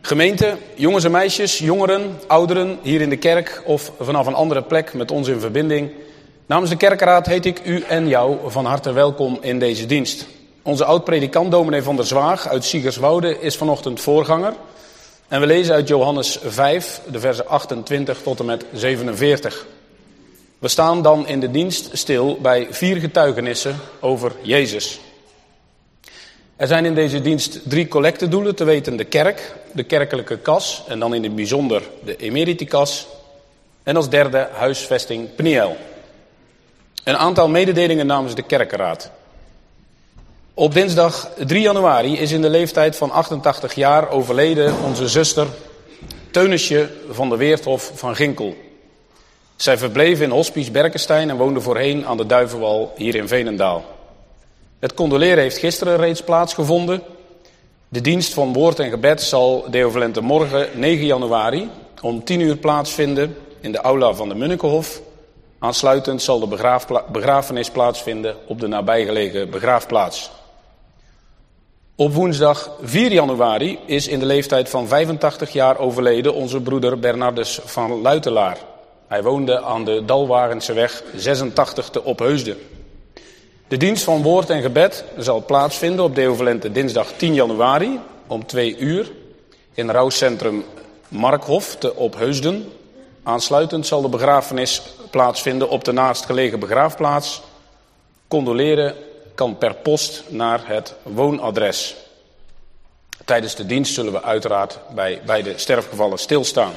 Gemeente, jongens en meisjes, jongeren, ouderen, hier in de kerk of vanaf een andere plek met ons in verbinding. Namens de kerkenraad heet ik u en jou van harte welkom in deze dienst. Onze oud-predikant dominee van der Zwaag uit Siegerswoude is vanochtend voorganger. En we lezen uit Johannes 5, de versen 28 tot en met 47. We staan dan in de dienst stil bij 4 getuigenissen over Jezus. Er zijn in deze dienst 3 collectedoelen, te weten de kerk, de kerkelijke kas en dan in het bijzonder de emeritikas. En als derde huisvesting Pniel. Een aantal mededelingen namens de kerkenraad. Op dinsdag 3 januari is in de leeftijd van 88 jaar overleden onze zuster Teunisje van de Weerthof van Ginkel. Zij verbleef in Hospice Berkenstein en woonde voorheen aan de Duivenwal hier in Veenendaal. Het condoleren heeft gisteren reeds plaatsgevonden. De dienst van woord en gebed zal Deo Volente morgen 9 januari om 10 uur plaatsvinden in de aula van de Munnikenhof. Aansluitend zal de begrafenis plaatsvinden op de nabijgelegen begraafplaats. Op woensdag 4 januari is in de leeftijd van 85 jaar overleden onze broeder Bernardus van Luitelaar. Hij woonde aan de Dalwagenseweg 86 te Opheusden. De dienst van woord en gebed zal plaatsvinden op Deo Volente dinsdag 10 januari om 2 uur in rouwcentrum Markhof te Opheusden. Aansluitend zal de begrafenis plaatsvinden op de naastgelegen begraafplaats. Condoleren kan per post naar het woonadres. Tijdens de dienst zullen we uiteraard bij beide sterfgevallen stilstaan.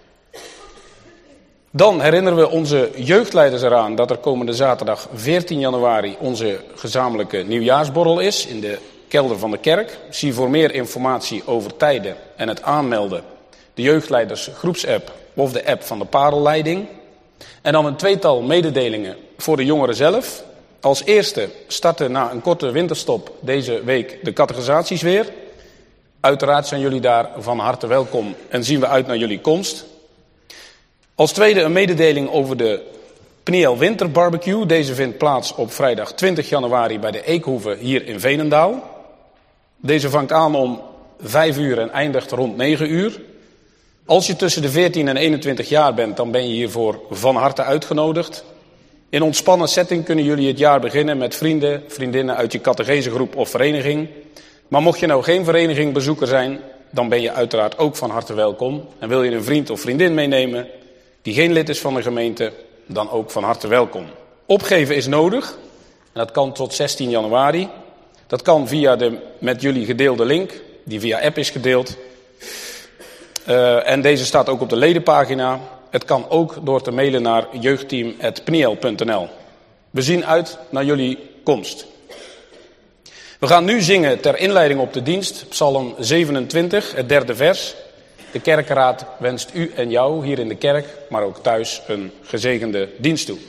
Dan herinneren we onze jeugdleiders eraan dat er komende zaterdag 14 januari onze gezamenlijke nieuwjaarsborrel is in de kelder van de kerk. Zie voor meer informatie over tijden en het aanmelden de jeugdleiders groepsapp of de app van de Parelleiding. En dan een tweetal mededelingen voor de jongeren zelf. Als eerste starten na een korte winterstop deze week de catechisaties weer. Uiteraard zijn jullie daar van harte welkom en zien we uit naar jullie komst. Als tweede een mededeling over de Pniel Winterbarbecue. Deze vindt plaats op vrijdag 20 januari bij de Eekhoeve hier in Veenendaal. Deze vangt aan om 5 uur en eindigt rond 9 uur. Als je tussen de 14 en 21 jaar bent, dan ben je hiervoor van harte uitgenodigd. In ontspannen setting kunnen jullie het jaar beginnen met vrienden, vriendinnen uit je catechesegroep of vereniging. Maar mocht je nou geen verenigingbezoeker zijn, dan ben je uiteraard ook van harte welkom. En wil je een vriend of vriendin meenemen die geen lid is van de gemeente, dan ook van harte welkom. Opgeven is nodig en dat kan tot 16 januari. Dat kan via de met jullie gedeelde link, die via app is gedeeld. En deze staat ook op de ledenpagina. Het kan ook door te mailen naar jeugdteam@pniel.nl. We zien uit naar jullie komst. We gaan nu zingen ter inleiding op de dienst, Psalm 27, het 3e vers. De kerkenraad wenst u en jou hier in de kerk, maar ook thuis een gezegende dienst toe.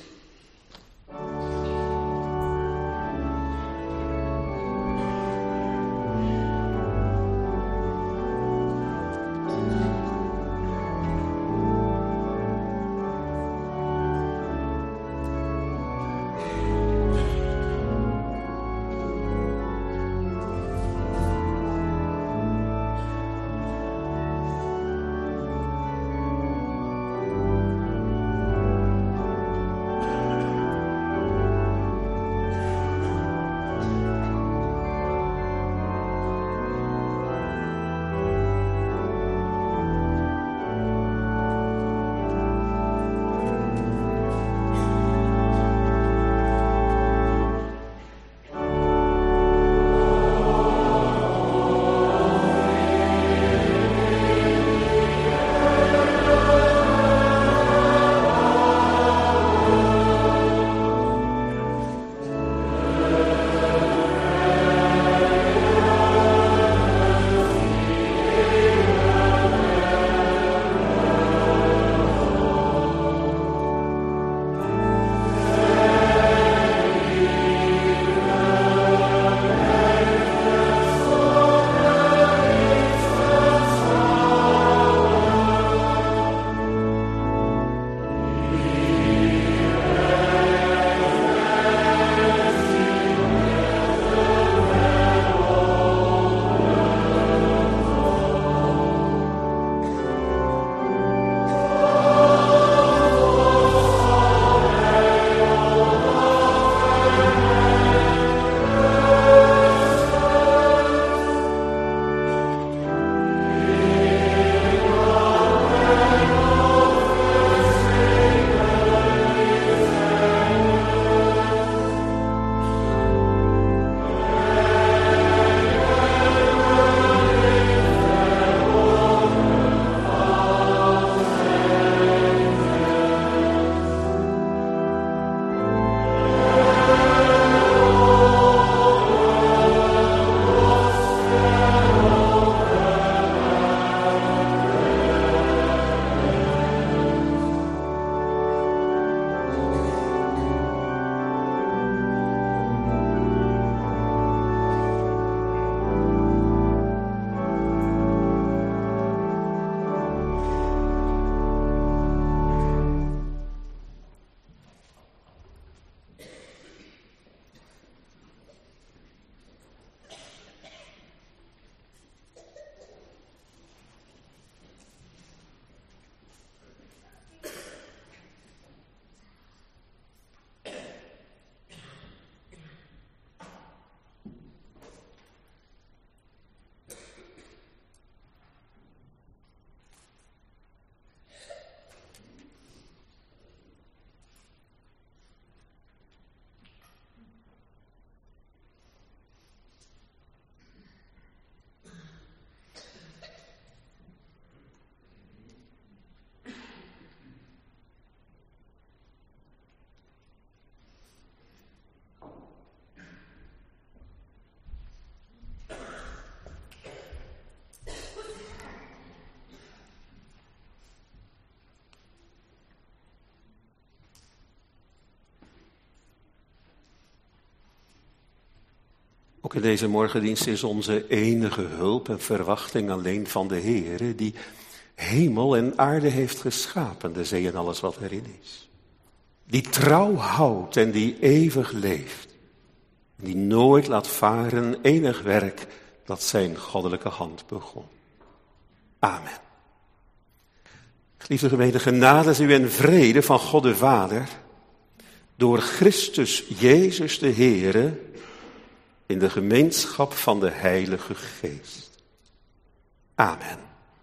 Ook in deze morgendienst is onze enige hulp en verwachting alleen van de Heere, die hemel en aarde heeft geschapen, de zee en alles wat erin is. Die trouw houdt en die eeuwig leeft. Die nooit laat varen enig werk dat zijn goddelijke hand begon. Amen. Geliefde gemeente, genade is u en vrede van God de Vader, door Christus Jezus de Heere, in de gemeenschap van de Heilige Geest. Amen.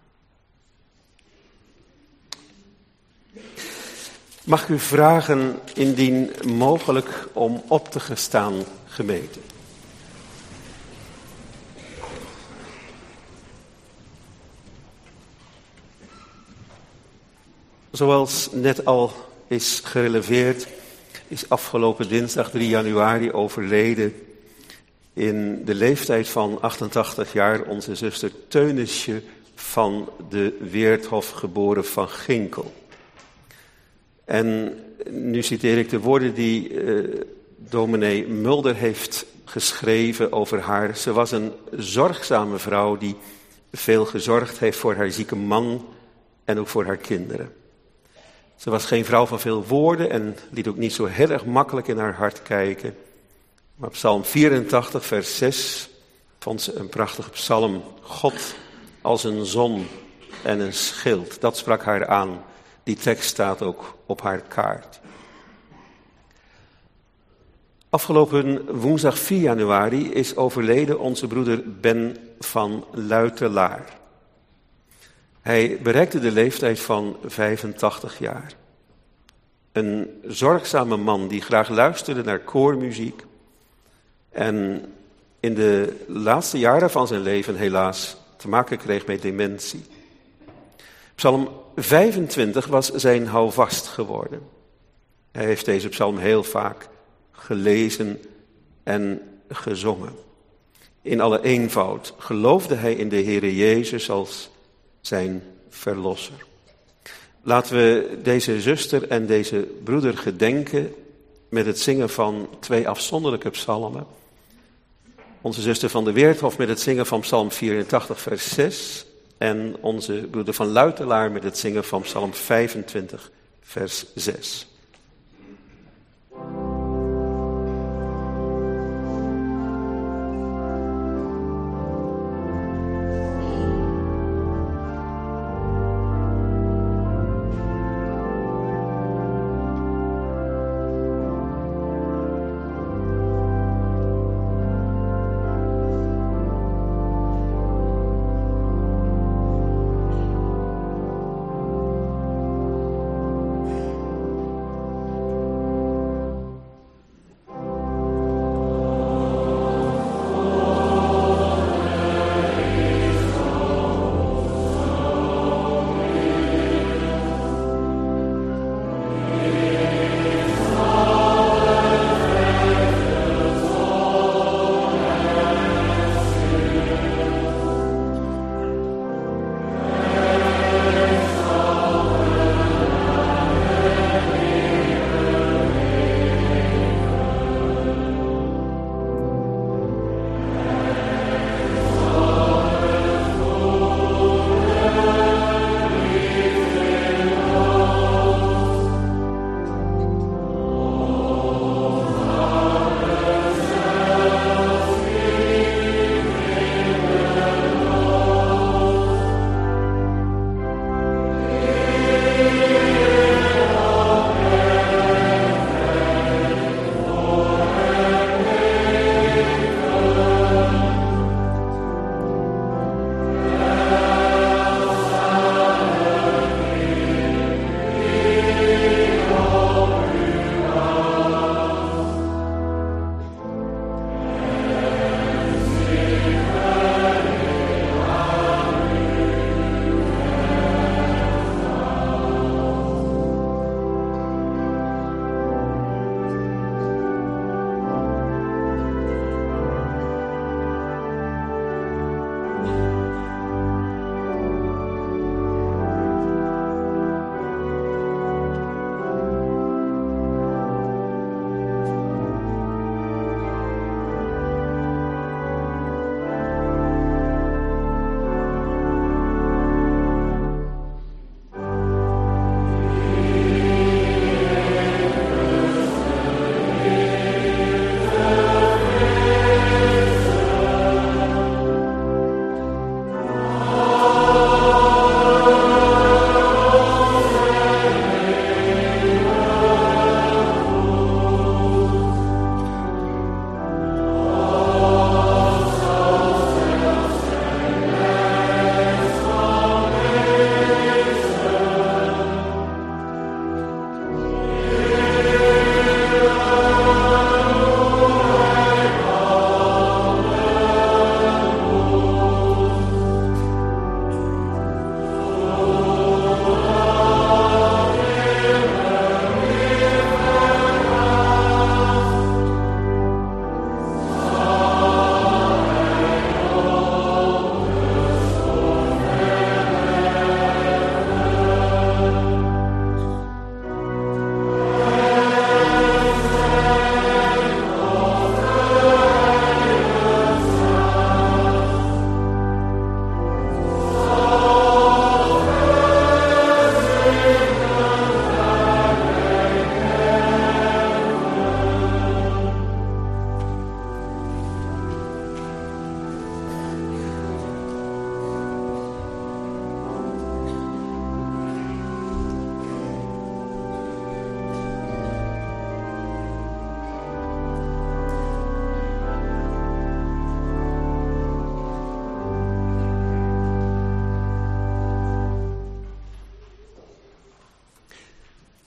Mag ik u vragen, indien mogelijk, om op te gestaan, gemeente. Zoals net al is gereleveerd, is afgelopen dinsdag 3 januari overleden in de leeftijd van 88 jaar onze zuster Teunisje van de Weerthof, geboren van Ginkel. En nu citeer ik de woorden die dominee Mulder heeft geschreven over haar. Ze was een zorgzame vrouw die veel gezorgd heeft voor haar zieke man en ook voor haar kinderen. Ze was geen vrouw van veel woorden en liet ook niet zo heel erg makkelijk in haar hart kijken. Maar Psalm 84, vers 6 vond ze een prachtige psalm. God als een zon en een schild, dat sprak haar aan. Die tekst staat ook op haar kaart. Afgelopen woensdag 4 januari is overleden onze broeder Ben van Luitelaar. Hij bereikte de leeftijd van 85 jaar. Een zorgzame man die graag luisterde naar koormuziek en in de laatste jaren van zijn leven helaas te maken kreeg met dementie. Psalm 25 was zijn houvast geworden. Hij heeft deze psalm heel vaak gelezen en gezongen. In alle eenvoud geloofde hij in de Heere Jezus als zijn verlosser. Laten we deze zuster en deze broeder gedenken met het zingen van 2 afzonderlijke psalmen. Onze zuster van de Weerthof met het zingen van psalm 84 vers 6... en onze broeder van Luitelaar met het zingen van psalm 25 vers 6.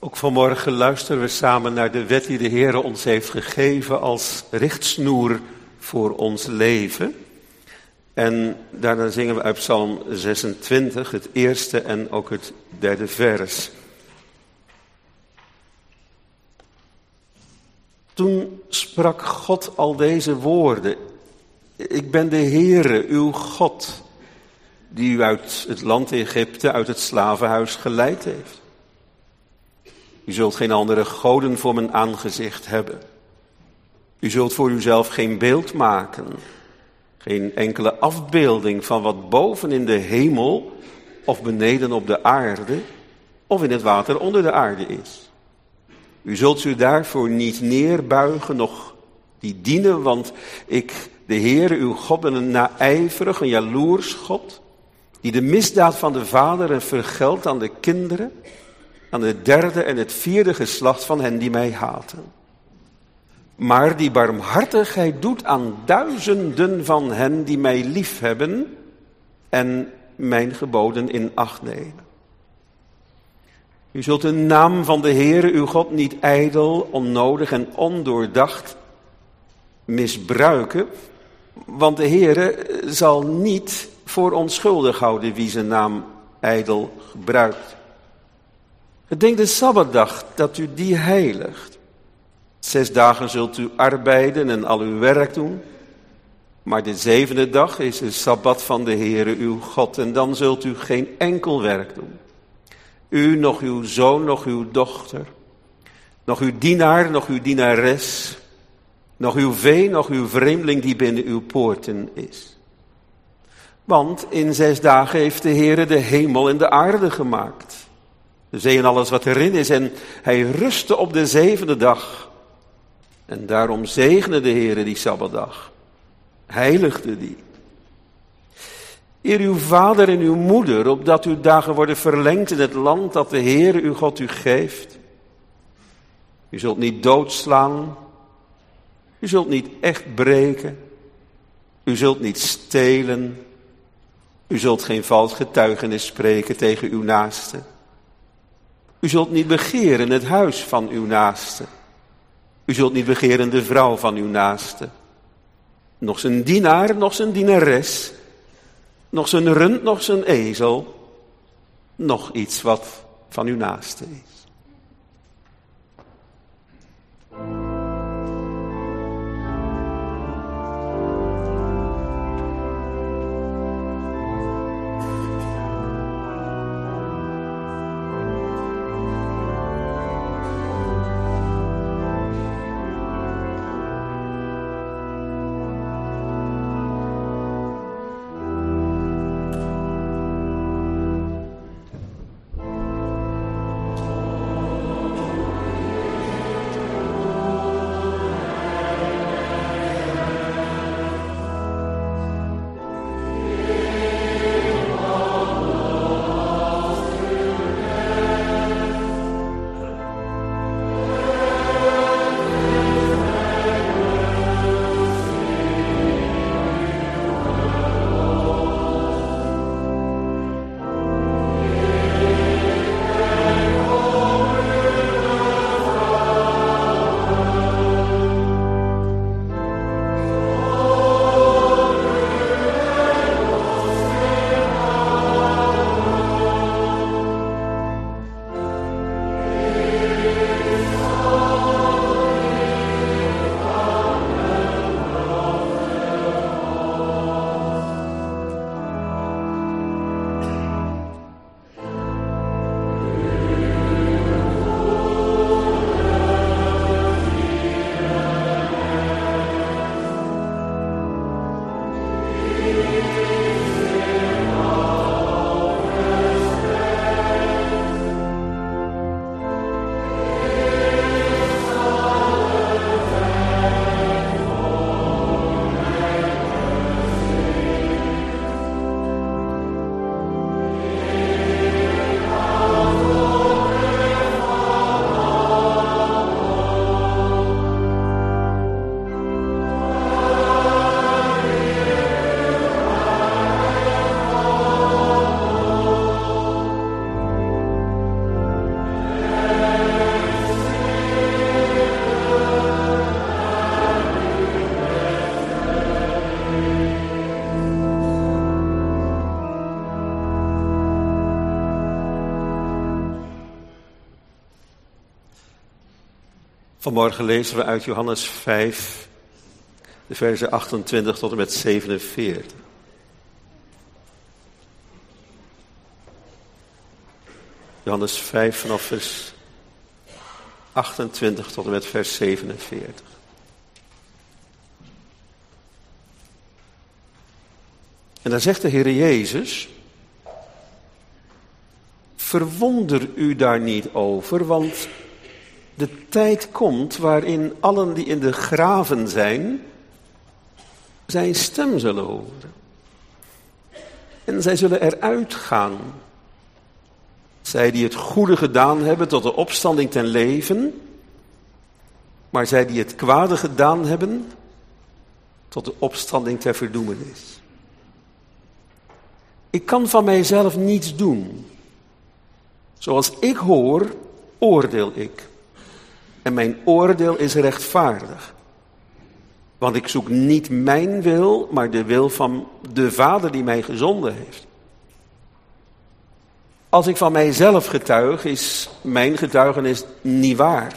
Ook vanmorgen luisteren we samen naar de wet die de Heer ons heeft gegeven als richtsnoer voor ons leven. En daarna zingen we uit Psalm 26, het eerste en ook het derde vers. Toen sprak God al deze woorden. Ik ben de Heere, uw God, die u uit het land Egypte, uit het slavenhuis geleid heeft. U zult geen andere goden voor mijn aangezicht hebben. U zult voor uzelf geen beeld maken. Geen enkele afbeelding van wat boven in de hemel of beneden op de aarde of in het water onder de aarde is. U zult u daarvoor niet neerbuigen, noch die dienen, want ik, de Heere, uw God, ben een naijverig, een jaloers God, die de misdaad van de vaderen vergeldt aan de kinderen, aan het derde en het vierde geslacht van hen die mij haten. Maar die barmhartigheid doet aan duizenden van hen die mij liefhebben en mijn geboden in acht nemen. U zult de naam van de Heere uw God niet ijdel, onnodig en ondoordacht misbruiken, want de Heere zal niet voor onschuldig houden wie zijn naam ijdel gebruikt. Gedenk de Sabbatdag dat u die heiligt. 6 dagen zult u arbeiden en al uw werk doen. Maar de 7e dag is de Sabbat van de Heere uw God. En dan zult u geen enkel werk doen. U, nog uw zoon, nog uw dochter. Nog uw dienaar, nog uw dienares. Nog uw vee, nog uw vreemdeling die binnen uw poorten is. Want in 6 dagen heeft de Heere de hemel en de aarde gemaakt. De zee en alles wat erin is. En hij rustte op de 7e dag. En daarom zegende de Heere die Sabbatdag. Heiligde die. Eer uw vader en uw moeder, opdat uw dagen worden verlengd in het land dat de Heere uw God u geeft. U zult niet doodslaan. U zult niet echt breken. U zult niet stelen. U zult geen vals getuigenis spreken tegen uw naaste. U zult niet begeren het huis van uw naaste. U zult niet begeren de vrouw van uw naaste. Nog zijn dienaar, nog zijn dienares. Nog zijn rund, nog zijn ezel. Nog iets wat van uw naaste is. Vanmorgen lezen we uit Johannes 5, de versen 28 tot en met 47. Johannes 5 vanaf vers 28 tot en met vers 47. En dan zegt de Heer Jezus: verwonder u daar niet over, want de tijd komt waarin allen die in de graven zijn stem zullen horen. En zij zullen eruit gaan. Zij die het goede gedaan hebben tot de opstanding ten leven, maar zij die het kwade gedaan hebben tot de opstanding ter verdoemenis. Ik kan van mijzelf niets doen. Zoals ik hoor, oordeel ik. En mijn oordeel is rechtvaardig. Want ik zoek niet mijn wil, maar de wil van de Vader die mij gezonden heeft. Als ik van mijzelf getuig, is mijn getuigenis niet waar.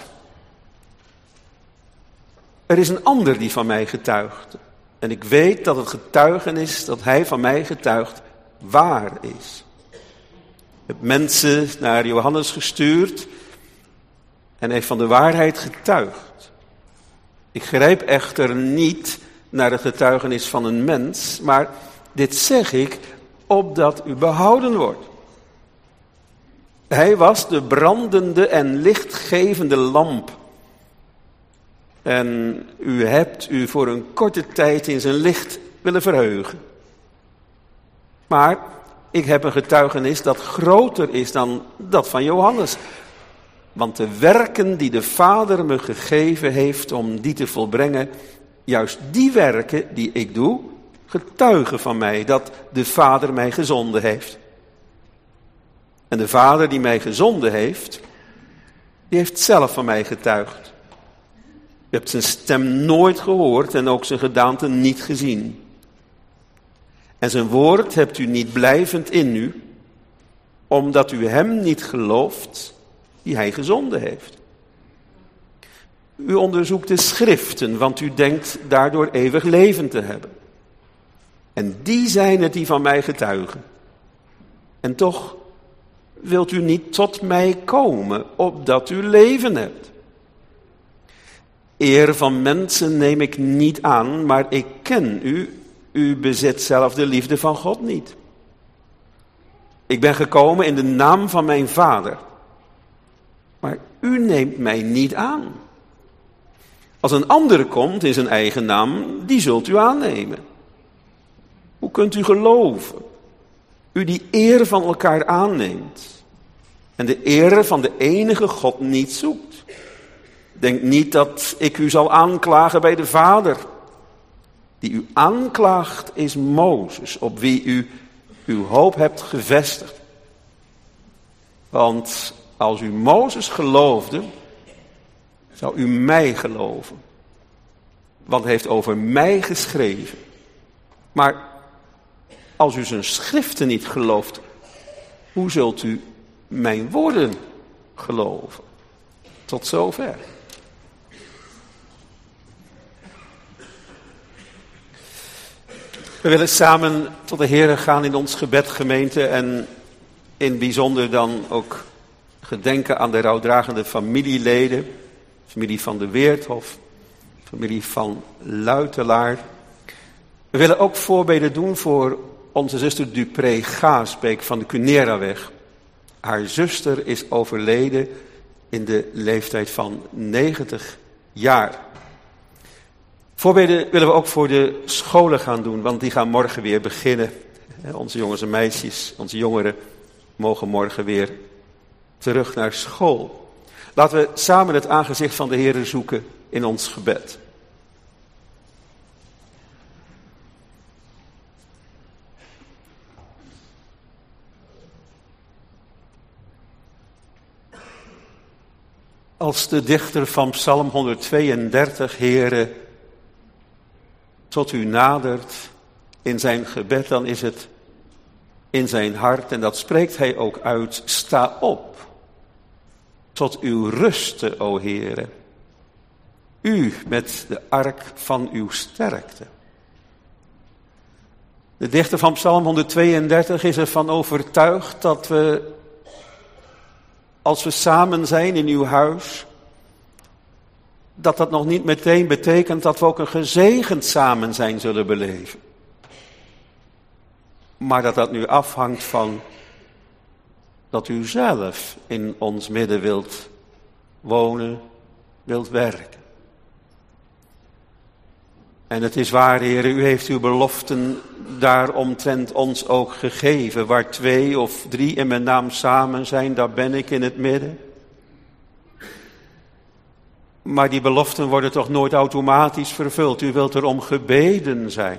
Er is een ander die van mij getuigt. En ik weet dat het getuigenis dat hij van mij getuigt waar is. Ik heb mensen naar Johannes gestuurd en heeft van de waarheid getuigd. Ik grijp echter niet naar het getuigenis van een mens, maar dit zeg ik opdat u behouden wordt. Hij was de brandende en lichtgevende lamp. En u hebt u voor een korte tijd in zijn licht willen verheugen. Maar ik heb een getuigenis dat groter is dan dat van Johannes. Want de werken die de Vader me gegeven heeft om die te volbrengen, juist die werken die ik doe, getuigen van mij dat de Vader mij gezonden heeft. En de Vader die mij gezonden heeft, die heeft zelf van mij getuigd. U hebt zijn stem nooit gehoord en ook zijn gedaante niet gezien. En zijn woord hebt u niet blijvend in u, omdat u hem niet gelooft die hij gezonden heeft. U onderzoekt de schriften, want u denkt daardoor eeuwig leven te hebben. En die zijn het die van mij getuigen. En toch wilt u niet tot mij komen, opdat u leven hebt. Eer van mensen neem ik niet aan, maar ik ken u. U bezit zelf de liefde van God niet. Ik ben gekomen in de naam van mijn Vader. Maar u neemt mij niet aan. Als een andere komt in zijn eigen naam, die zult u aannemen. Hoe kunt u geloven? U die eer van elkaar aanneemt. En de eer van de enige God niet zoekt. Denk niet dat ik u zal aanklagen bij de Vader. Die u aanklaagt is Mozes, op wie u uw hoop hebt gevestigd. Want als u Mozes geloofde, zou u mij geloven. Want hij heeft over mij geschreven. Maar als u zijn schriften niet gelooft, hoe zult u mijn woorden geloven? Tot zover. We willen samen tot de Heer gaan in ons gebed, gemeente, en in het bijzonder dan ook gedenken aan de rouwdragende familieleden, familie van de Weerthof, familie van Luitelaar. We willen ook voorbeden doen voor onze zuster Dupré Gaasbeek van de Cuneraweg. Haar zuster is overleden in de leeftijd van 90 jaar. Voorbeden willen we ook voor de scholen gaan doen, want die gaan morgen weer beginnen. Onze jongens en meisjes, onze jongeren, mogen morgen weer terug naar school. Laten we samen het aangezicht van de Heer zoeken in ons gebed. Als de dichter van Psalm 132, Heere, tot u nadert in zijn gebed, dan is het in zijn hart, en dat spreekt hij ook uit, sta op, tot uw rusten, o Heere, u met de ark van uw sterkte. De dichter van Psalm 132 is ervan overtuigd dat we, als we samen zijn in uw huis, dat nog niet meteen betekent dat we ook een gezegend samen zijn zullen beleven. Maar dat nu afhangt van dat u zelf in ons midden wilt wonen, wilt werken. En het is waar, Heer, u heeft uw beloften daaromtrent ons ook gegeven. Waar 2 of 3 in mijn naam samen zijn, daar ben ik in het midden. Maar die beloften worden toch nooit automatisch vervuld. U wilt erom gebeden zijn.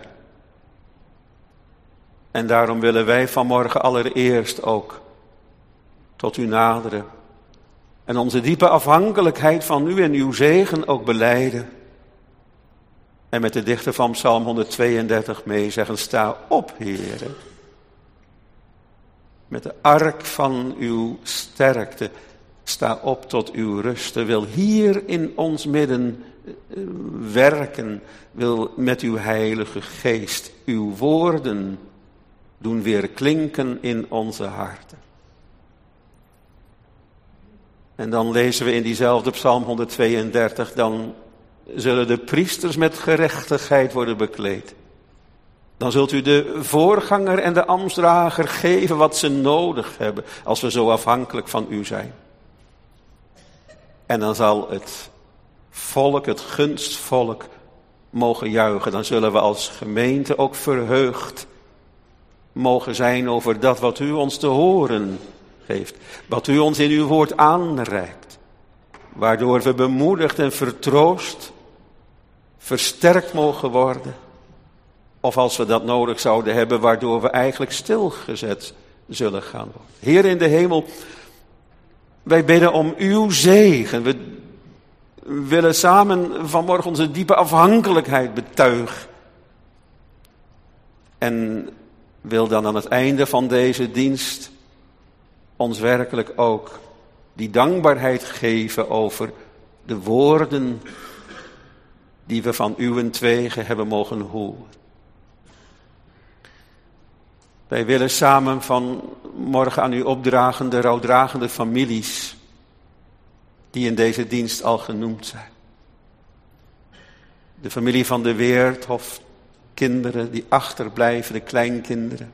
En daarom willen wij vanmorgen allereerst ook tot u naderen. En onze diepe afhankelijkheid van u en uw zegen ook belijden. En met de dichter van Psalm 132 mee zeggen, sta op, Heere. Met de ark van uw sterkte, sta op tot uw rust. Wil hier in ons midden werken, wil met uw heilige geest uw woorden doen weer klinken in onze harten. En dan lezen we in diezelfde Psalm 132, dan zullen de priesters met gerechtigheid worden bekleed. Dan zult u de voorganger en de ambtsdrager geven wat ze nodig hebben, als we zo afhankelijk van u zijn. En dan zal het volk, het gunstvolk, mogen juichen. Dan zullen we als gemeente ook verheugd mogen zijn over dat wat u ons te horen geeft. Wat u ons in uw woord aanreikt. Waardoor we bemoedigd en vertroost, versterkt mogen worden. Of als we dat nodig zouden hebben, waardoor we eigenlijk stilgezet zullen gaan worden. Heer in de hemel, wij bidden om uw zegen. We willen samen vanmorgen onze diepe afhankelijkheid betuigen. En wil dan aan het einde van deze dienst ons werkelijk ook die dankbaarheid geven over de woorden die we van uwentwege hebben mogen horen. Wij willen samen vanmorgen aan u opdragen de rouwdragende families die in deze dienst al genoemd zijn. De familie van de Weerthof, kinderen die achterblijven, de kleinkinderen.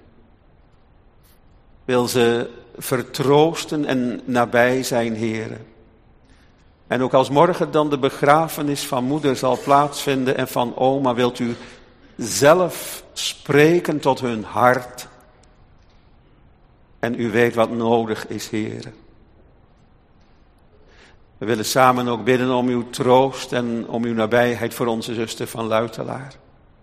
Wil ze vertroosten en nabij zijn, Heere. En ook als morgen dan de begrafenis van moeder zal plaatsvinden en van oma, wilt u zelf spreken tot hun hart. En u weet wat nodig is, Heere. We willen samen ook bidden om uw troost en om uw nabijheid voor onze zuster van Luitelaar.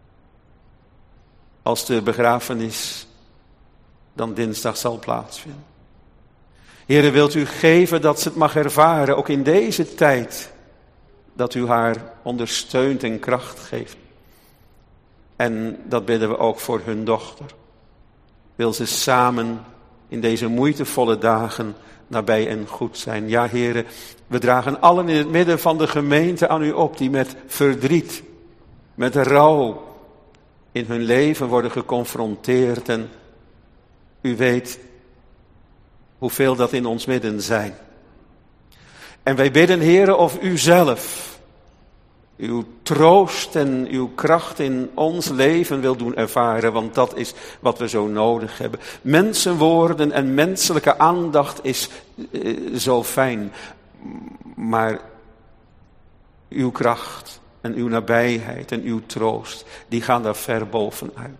Als de begrafenis dan dinsdag zal plaatsvinden. Heere, wilt u geven dat ze het mag ervaren, ook in deze tijd, dat u haar ondersteunt en kracht geeft. En dat bidden we ook voor hun dochter. Wil ze samen in deze moeitevolle dagen nabij en goed zijn. Ja, Heere, we dragen allen in het midden van de gemeente aan u op, die met verdriet, met rouw in hun leven worden geconfronteerd. En u weet hoeveel dat in ons midden zijn. En wij bidden, Heere, of u zelf uw troost en uw kracht in ons leven wil doen ervaren, want dat is wat we zo nodig hebben. Mensenwoorden en menselijke aandacht is zo fijn, maar uw kracht en uw nabijheid en uw troost, die gaan daar ver bovenuit.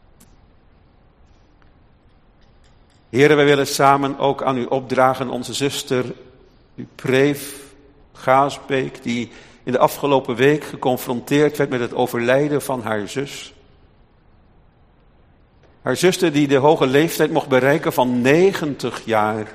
Heere, wij willen samen ook aan u opdragen onze zuster, uw Preef Gaasbeek, die in de afgelopen week geconfronteerd werd met het overlijden van haar zus. Haar zuster die de hoge leeftijd mocht bereiken van 90 jaar.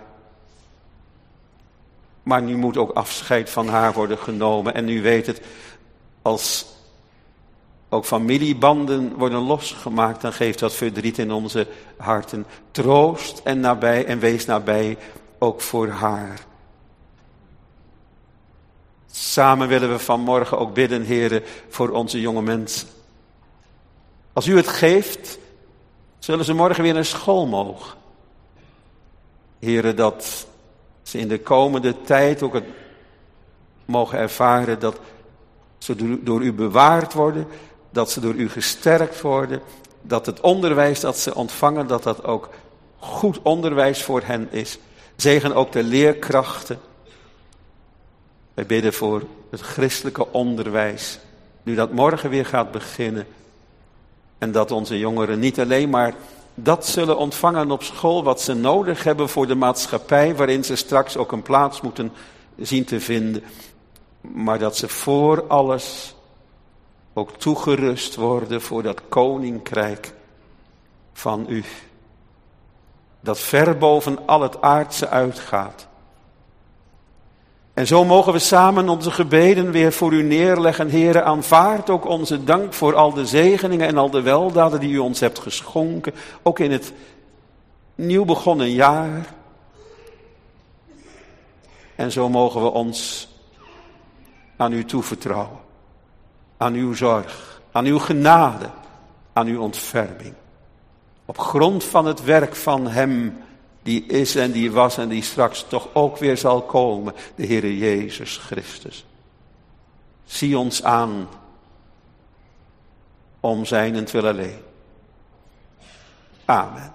Maar nu moet ook afscheid van haar worden genomen. En u weet het, als ook familiebanden worden losgemaakt, dan geeft dat verdriet in onze harten. Troost en nabij en wees nabij ook voor haar. Samen willen we vanmorgen ook bidden, Heere, voor onze jonge mensen. Als u het geeft, zullen ze morgen weer naar school mogen. Heere, dat ze in de komende tijd ook het mogen ervaren dat ze door u bewaard worden, dat ze door u gesterkt worden, dat het onderwijs dat ze ontvangen, dat dat ook goed onderwijs voor hen is. Zegen ook de leerkrachten. Wij bidden voor het christelijke onderwijs, nu dat morgen weer gaat beginnen. En dat onze jongeren niet alleen maar dat zullen ontvangen op school wat ze nodig hebben voor de maatschappij, waarin ze straks ook een plaats moeten zien te vinden. Maar dat ze voor alles ook toegerust worden voor dat koninkrijk van u. Dat ver boven al het aardse uitgaat. En zo mogen we samen onze gebeden weer voor u neerleggen. Heere, aanvaard ook onze dank voor al de zegeningen en al de weldaden die u ons hebt geschonken. Ook in het nieuw begonnen jaar. En zo mogen we ons aan u toevertrouwen. Aan uw zorg, aan uw genade, aan uw ontferming. Op grond van het werk van hem die is en die was en die straks toch ook weer zal komen, de Heere Jezus Christus. Zie ons aan, om zijnentwil alleen. Amen.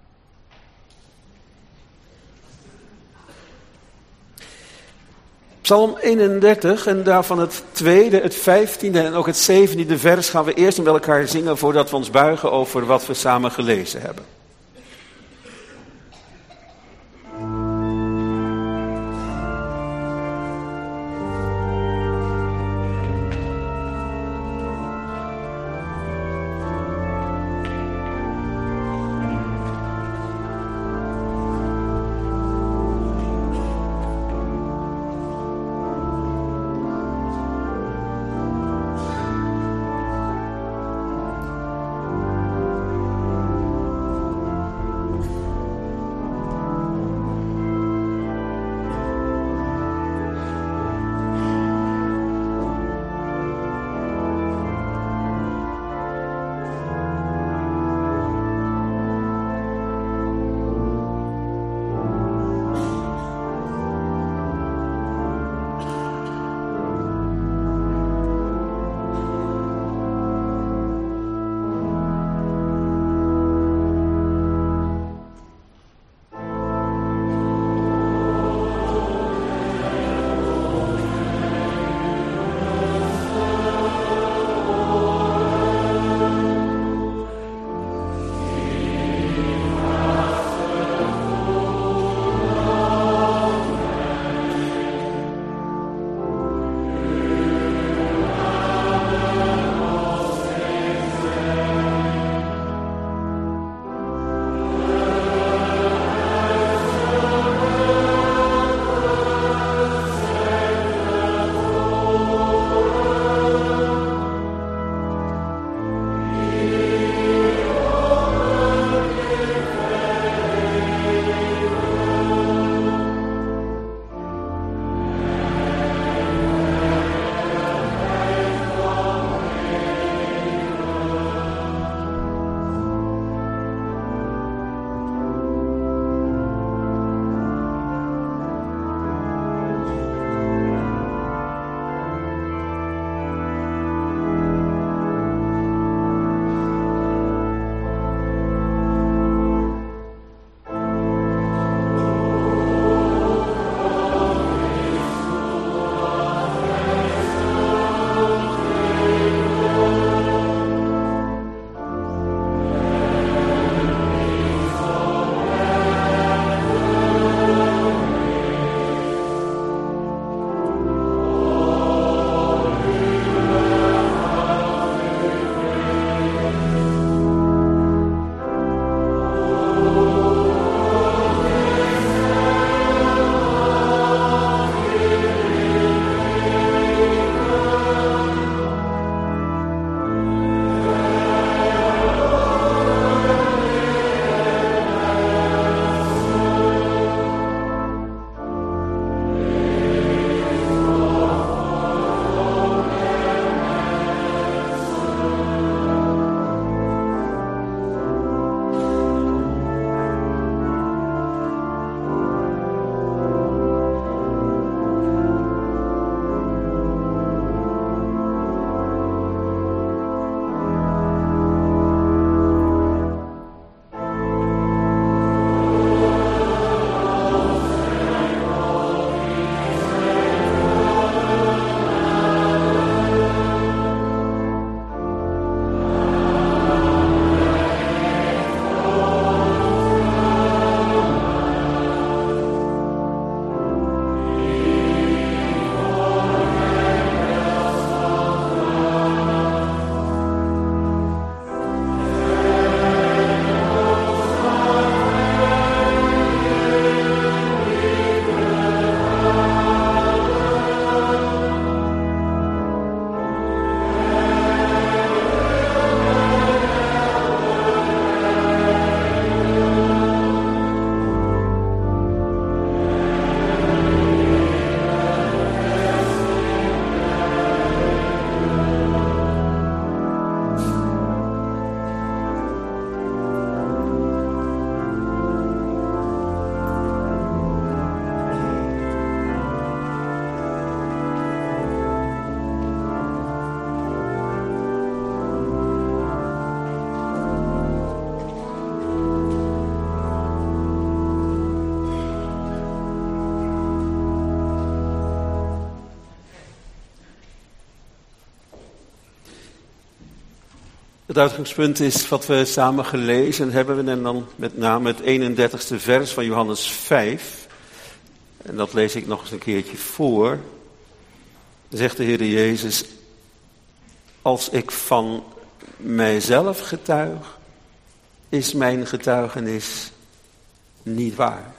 Psalm 31 en daarvan het tweede, het 15e en ook het 17e vers gaan we eerst met elkaar zingen voordat we ons buigen over wat we samen gelezen hebben. Het uitgangspunt is wat we samen gelezen hebben en dan met name het 31ste vers van Johannes 5. En dat lees ik nog eens een keertje voor. Dan zegt de Heer Jezus, als ik van mijzelf getuig, is mijn getuigenis niet waar.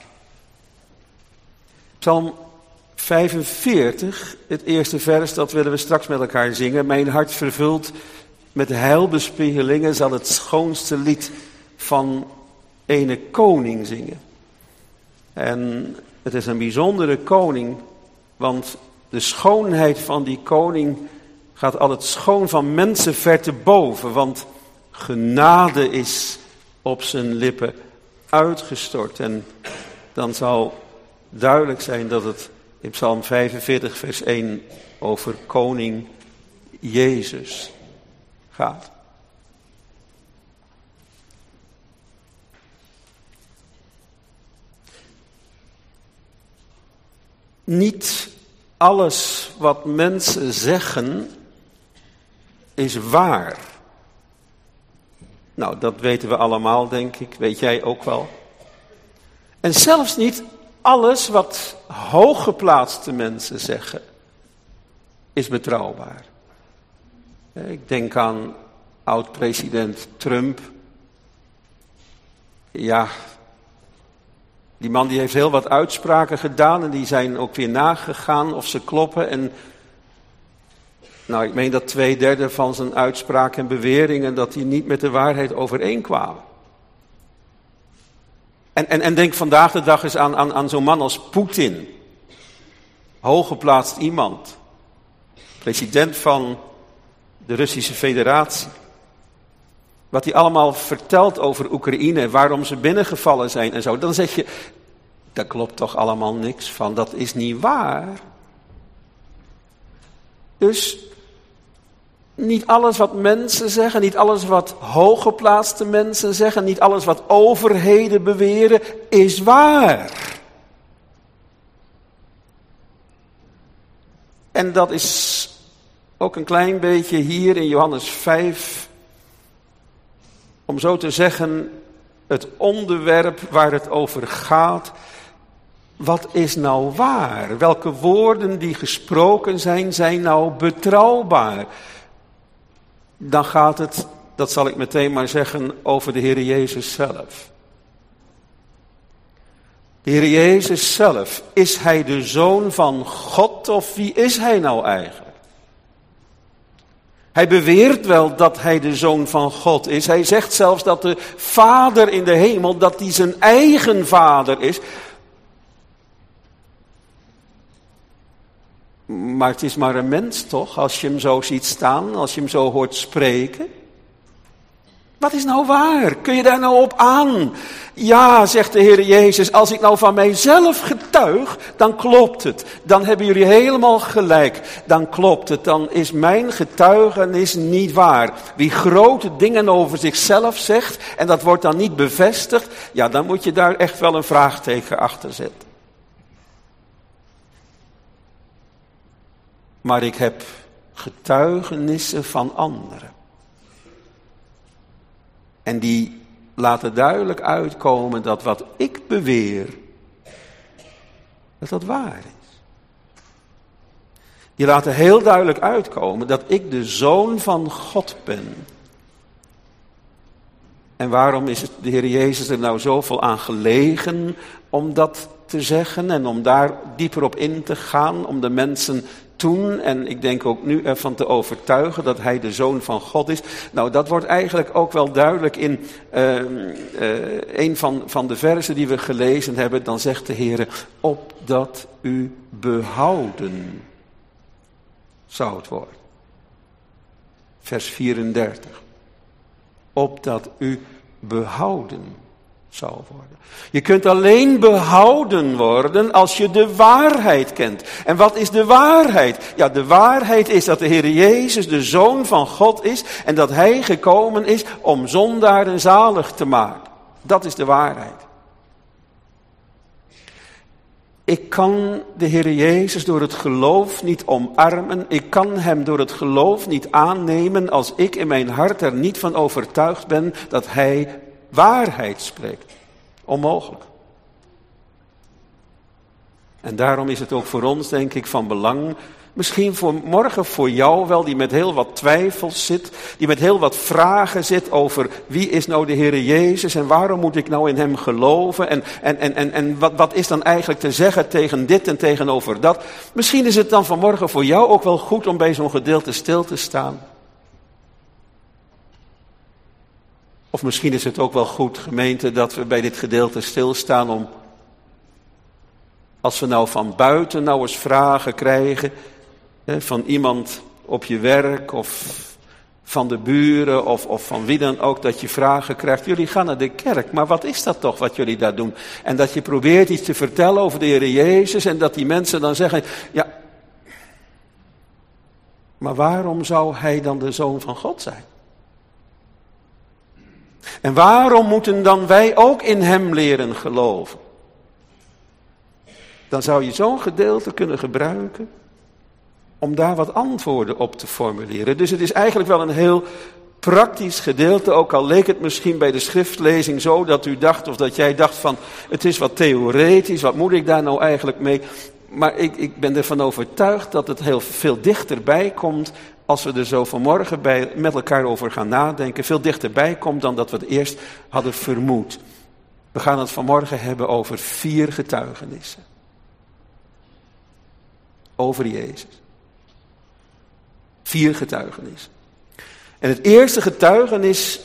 Psalm 45, het eerste vers, dat willen we straks met elkaar zingen. Mijn hart vervuld met heilbespiegelingen zal het schoonste lied van ene koning zingen. En het is een bijzondere koning, want de schoonheid van die koning gaat al het schoon van mensen ver te boven. Want genade is op zijn lippen uitgestort. En dan zal duidelijk zijn dat het in Psalm 45 vers 1 over koning Jezus gaat. Niet alles wat mensen zeggen is waar. Nou, dat weten we allemaal, denk ik. Weet jij ook wel. En zelfs niet alles wat hooggeplaatste mensen zeggen is betrouwbaar. Ik denk aan oud-president Trump. Ja, die man die heeft heel wat uitspraken gedaan en die zijn ook weer nagegaan of ze kloppen. En nou, ik meen dat 2/3 van zijn uitspraken en beweringen dat die niet met de waarheid overeenkwamen. En denk vandaag de dag eens aan zo'n man als Poetin. Hooggeplaatst iemand. President van de Russische Federatie. Wat hij allemaal vertelt over Oekraïne, waarom ze binnengevallen zijn en zo. Dan zeg je, daar klopt toch allemaal niks van, dat is niet waar. Dus niet alles wat mensen zeggen, niet alles wat hooggeplaatste mensen zeggen, niet alles wat overheden beweren, is waar. En dat is ook een klein beetje hier in Johannes 5, om zo te zeggen, het onderwerp waar het over gaat. Wat is nou waar? Welke woorden die gesproken zijn nou betrouwbaar? Dan gaat het, dat zal ik meteen maar zeggen, over de Heer Jezus zelf. De Heer Jezus zelf, is Hij de Zoon van God of wie is Hij nou eigenlijk? Hij beweert wel dat Hij de Zoon van God is. Hij zegt zelfs dat de Vader in de hemel, dat Hij zijn eigen Vader is. Maar het is maar een mens toch, als je hem zo ziet staan, als je hem zo hoort spreken. Wat is nou waar? Kun je daar nou op aan? Ja, zegt de Heer Jezus, als ik nou van mijzelf getuig, dan klopt het. Dan hebben jullie helemaal gelijk. Dan klopt het. Dan is mijn getuigenis niet waar. Wie grote dingen over zichzelf zegt en dat wordt dan niet bevestigd, ja, dan moet je daar echt wel een vraagteken achter zetten. Maar ik heb getuigenissen van anderen. En die laten duidelijk uitkomen dat wat ik beweer, dat waar is. Die laten heel duidelijk uitkomen dat ik de Zoon van God ben. En waarom is het de Heer Jezus er nou zoveel aan gelegen om dat te zeggen en om daar dieper op in te gaan, om de mensen toen, en ik denk ook nu ervan te overtuigen dat Hij de Zoon van God is. Nou, dat wordt eigenlijk ook wel duidelijk in een van de versen die we gelezen hebben. Dan zegt de Heer, opdat u behouden zou het worden. Vers 34. Opdat u behouden zou worden. Je kunt alleen behouden worden als je de waarheid kent. En wat is de waarheid? Ja, de waarheid is dat de Heer Jezus de Zoon van God is en dat Hij gekomen is om zondaren zalig te maken. Dat is de waarheid. Ik kan de Heer Jezus door het geloof niet omarmen. Ik kan hem door het geloof niet aannemen als ik in mijn hart er niet van overtuigd ben dat hij waarheid spreekt. Onmogelijk. En daarom is het ook voor ons, denk ik, van belang, misschien voor morgen voor jou wel, die met heel wat twijfels zit, die met heel wat vragen zit over wie is nou de Heere Jezus en waarom moet ik nou in hem geloven en wat is dan eigenlijk te zeggen tegen dit en tegenover dat. Misschien is het dan vanmorgen voor jou ook wel goed om bij zo'n gedeelte stil te staan. Of misschien is het ook wel goed, gemeente, dat we bij dit gedeelte stilstaan om, als we nou van buiten nou eens vragen krijgen, van iemand op je werk of van de buren of van wie dan ook, dat je vragen krijgt. Jullie gaan naar de kerk, maar wat is dat toch wat jullie daar doen? En dat je probeert iets te vertellen over de Heer Jezus en dat die mensen dan zeggen, ja, maar waarom zou hij dan de Zoon van God zijn? En waarom moeten dan wij ook in hem leren geloven? Dan zou je zo'n gedeelte kunnen gebruiken om daar wat antwoorden op te formuleren. Dus het is eigenlijk wel een heel praktisch gedeelte, ook al leek het misschien bij de schriftlezing zo dat u dacht of dat jij dacht van het is wat theoretisch, wat moet ik daar nou eigenlijk mee? Maar ik ben ervan overtuigd dat het heel veel dichterbij komt als we er zo vanmorgen met elkaar over gaan nadenken. Veel dichterbij komt dan dat we het eerst hadden vermoed. We gaan het vanmorgen hebben over 4 getuigenissen. Over Jezus. 4 getuigenissen. En het eerste getuigenis,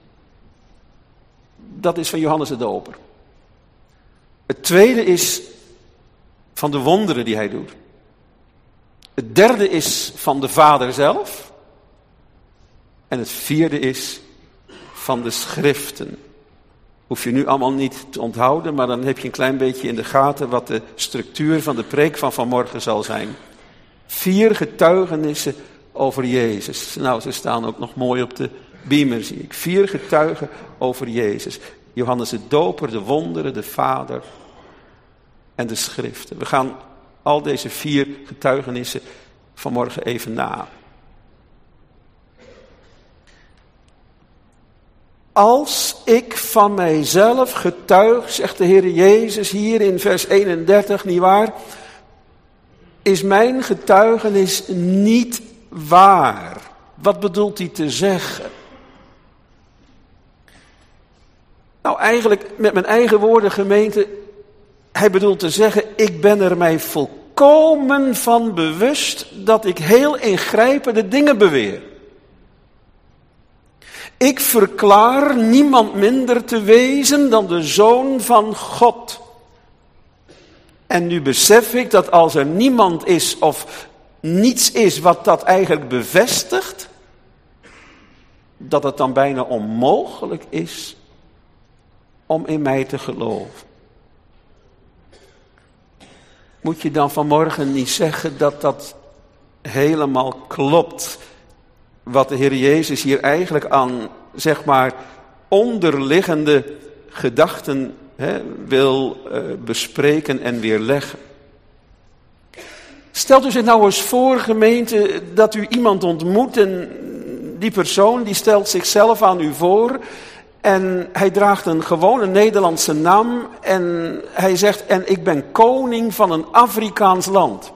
dat is van Johannes de Doper. Het tweede is van de wonderen die hij doet. Het derde is van de Vader zelf. En het vierde is van de schriften. Hoef je nu allemaal niet te onthouden, maar dan heb je een klein beetje in de gaten wat de structuur van de preek van vanmorgen zal zijn. 4 getuigenissen over Jezus. Nou, ze staan ook nog mooi op de beamer, zie ik. 4 getuigen over Jezus. Johannes de Doper, de wonderen, de Vader en de schriften. We gaan al deze 4 getuigenissen vanmorgen even na. Als ik van mijzelf getuig, zegt de Heer Jezus hier in vers 31, nietwaar, is mijn getuigenis niet waar. Wat bedoelt hij te zeggen? Nou, eigenlijk met mijn eigen woorden, gemeente, hij bedoelt te zeggen, ik ben er mij volkomen van bewust dat ik heel ingrijpende dingen beweer. Ik verklaar niemand minder te wezen dan de Zoon van God. En nu besef ik dat als er niemand is of niets is wat dat eigenlijk bevestigt, dat het dan bijna onmogelijk is om in mij te geloven. Moet je dan vanmorgen niet zeggen dat dat helemaal klopt, wat de Heer Jezus hier eigenlijk aan, zeg maar, onderliggende gedachten wil bespreken en weerleggen. Stelt u zich nou eens voor, gemeente, dat u iemand ontmoet en die persoon die stelt zichzelf aan u voor en hij draagt een gewone Nederlandse naam en hij zegt, en ik ben koning van een Afrikaans land.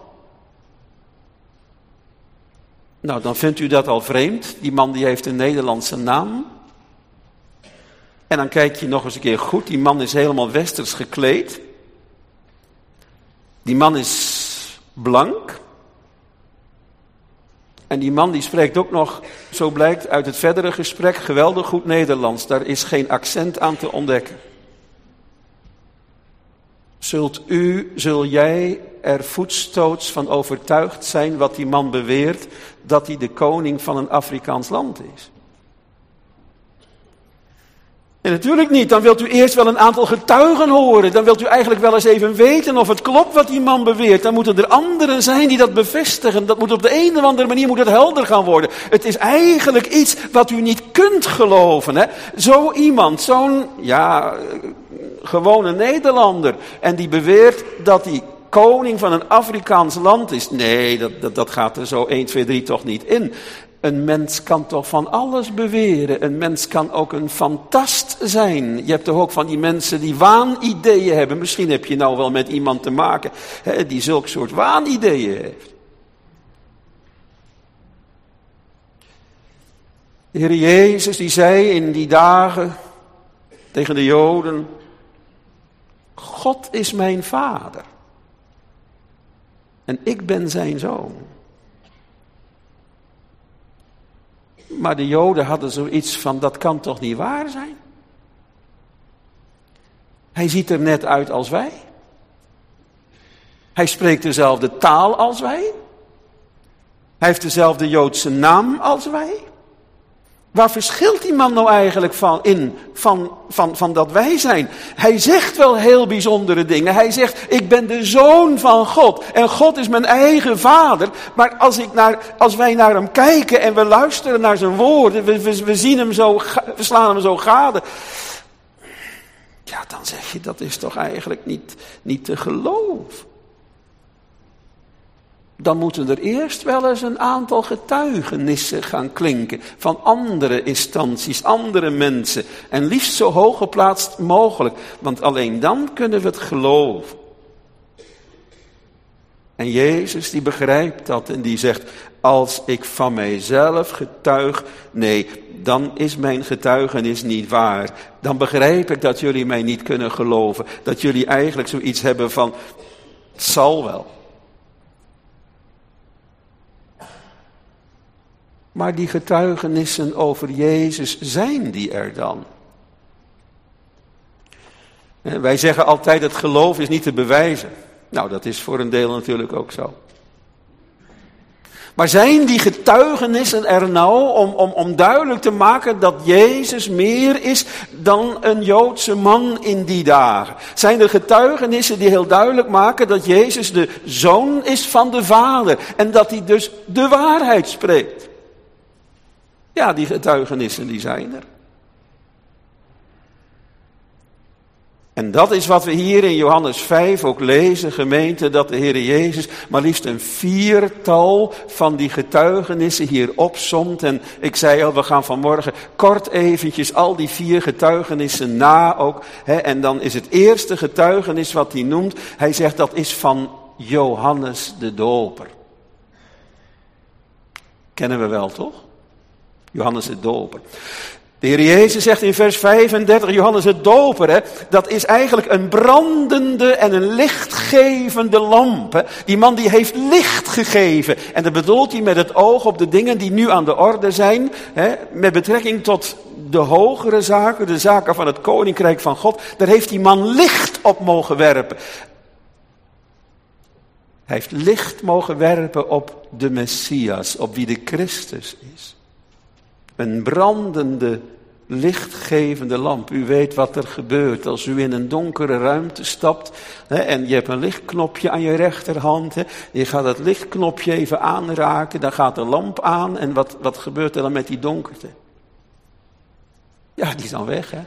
Nou, dan vindt u dat al vreemd. Die man die heeft een Nederlandse naam. En dan kijk je nog eens een keer goed. Die man is helemaal westers gekleed. Die man is blank. En die man die spreekt ook nog, zo blijkt uit het verdere gesprek, geweldig goed Nederlands. Daar is geen accent aan te ontdekken. Zul jij er voetstoots van overtuigd zijn wat die man beweert, dat hij de koning van een Afrikaans land is? En natuurlijk niet, dan wilt u eerst wel een aantal getuigen horen. Dan wilt u eigenlijk wel eens even weten of het klopt wat die man beweert. Dan moeten er anderen zijn die dat bevestigen. Dat moet op de een of andere manier moet het helder gaan worden. Het is eigenlijk iets wat u niet kunt geloven. Hè? Zo iemand, zo'n gewone Nederlander. En die beweert dat hij koning van een Afrikaans land is. Nee, dat gaat er zo 1, 2, 3 toch niet in. Een mens kan toch van alles beweren. Een mens kan ook een fantast zijn. Je hebt toch ook van die mensen die waanideeën hebben. Misschien heb je nou wel met iemand te maken die zulk soort waanideeën heeft. De Heer Jezus die zei in die dagen tegen de Joden: God is mijn vader. En ik ben zijn zoon. Maar de Joden hadden zoiets van: dat kan toch niet waar zijn? Hij ziet er net uit als wij. Hij spreekt dezelfde taal als wij. Hij heeft dezelfde Joodse naam als wij. Waar verschilt die man nou eigenlijk van dat wij zijn? Hij zegt wel heel bijzondere dingen. Hij zegt: ik ben de zoon van God. En God is mijn eigen vader. Maar als wij naar hem kijken en we luisteren naar zijn woorden. We zien hem zo, we slaan hem zo gade. Ja, dan zeg je: dat is toch eigenlijk niet te geloven. Dan moeten er eerst wel eens een aantal getuigenissen gaan klinken van andere instanties, andere mensen. En liefst zo hoog geplaatst mogelijk, want alleen dan kunnen we het geloven. En Jezus die begrijpt dat en die zegt: als ik van mijzelf getuig, nee, dan is mijn getuigenis niet waar. Dan begrijp ik dat jullie mij niet kunnen geloven. Dat jullie eigenlijk zoiets hebben van: het zal wel. Maar die getuigenissen over Jezus, zijn die er dan? Wij zeggen altijd: het geloof is niet te bewijzen. Nou, dat is voor een deel natuurlijk ook zo. Maar zijn die getuigenissen er nou om duidelijk te maken dat Jezus meer is dan een Joodse man in die dagen? Zijn er getuigenissen die heel duidelijk maken dat Jezus de zoon is van de Vader en dat hij dus de waarheid spreekt? Ja, die getuigenissen die zijn er. En dat is wat we hier in Johannes 5 ook lezen, gemeente, dat de Heer Jezus maar liefst een 4-tal van die getuigenissen hier opsomt. En ik zei al, we gaan vanmorgen kort eventjes al die 4 getuigenissen na ook. En dan is het eerste getuigenis wat hij noemt, hij zegt dat is van Johannes de Doper. Kennen we wel, toch? Johannes de Doper. De Heer Jezus zegt in vers 35, Johannes de Doper, dat is eigenlijk een brandende en een lichtgevende lamp. Die man die heeft licht gegeven. En dat bedoelt hij met het oog op de dingen die nu aan de orde zijn. Met betrekking tot de hogere zaken, de zaken van het koninkrijk van God. Daar heeft die man licht op mogen werpen. Hij heeft licht mogen werpen op de Messias, op wie de Christus is. Een brandende, lichtgevende lamp. U weet wat er gebeurt als u in een donkere ruimte stapt en je hebt een lichtknopje aan je rechterhand. Je gaat het lichtknopje even aanraken, dan gaat de lamp aan en wat gebeurt er dan met die donkerte? Ja, die is dan weg, hè.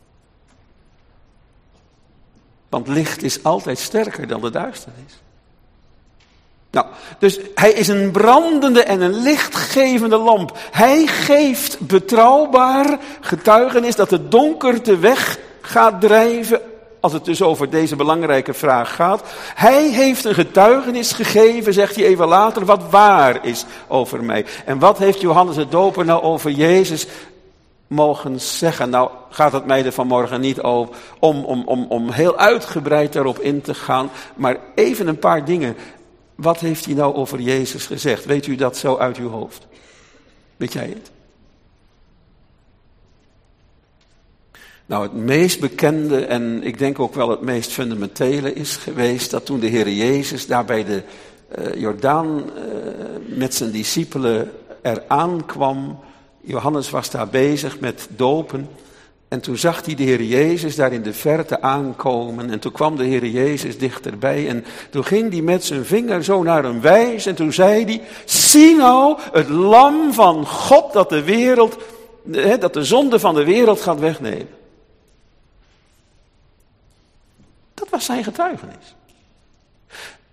Want licht is altijd sterker dan de duisternis. Nou, dus hij is een brandende en een lichtgevende lamp. Hij geeft betrouwbaar getuigenis dat de donkerte weg gaat drijven, als het dus over deze belangrijke vraag gaat. Hij heeft een getuigenis gegeven, zegt hij even later, wat waar is over mij. En wat heeft Johannes de Doper nou over Jezus mogen zeggen? Nou, gaat het mij er vanmorgen niet over om heel uitgebreid daarop in te gaan, maar even een paar dingen. Wat heeft hij nou over Jezus gezegd? Weet u dat zo uit uw hoofd? Weet jij het? Nou, het meest bekende en ik denk ook wel het meest fundamentele is geweest dat toen de Heer Jezus daar bij de Jordaan met zijn discipelen eraan kwam. Johannes was daar bezig met dopen. En toen zag hij de Heer Jezus daar in de verte aankomen. En toen kwam de Heer Jezus dichterbij. En toen ging hij met zijn vinger zo naar hem wijzen. En toen zei hij: zie nou het lam van God dat de zonde van de wereld gaat wegnemen. Dat was zijn getuigenis.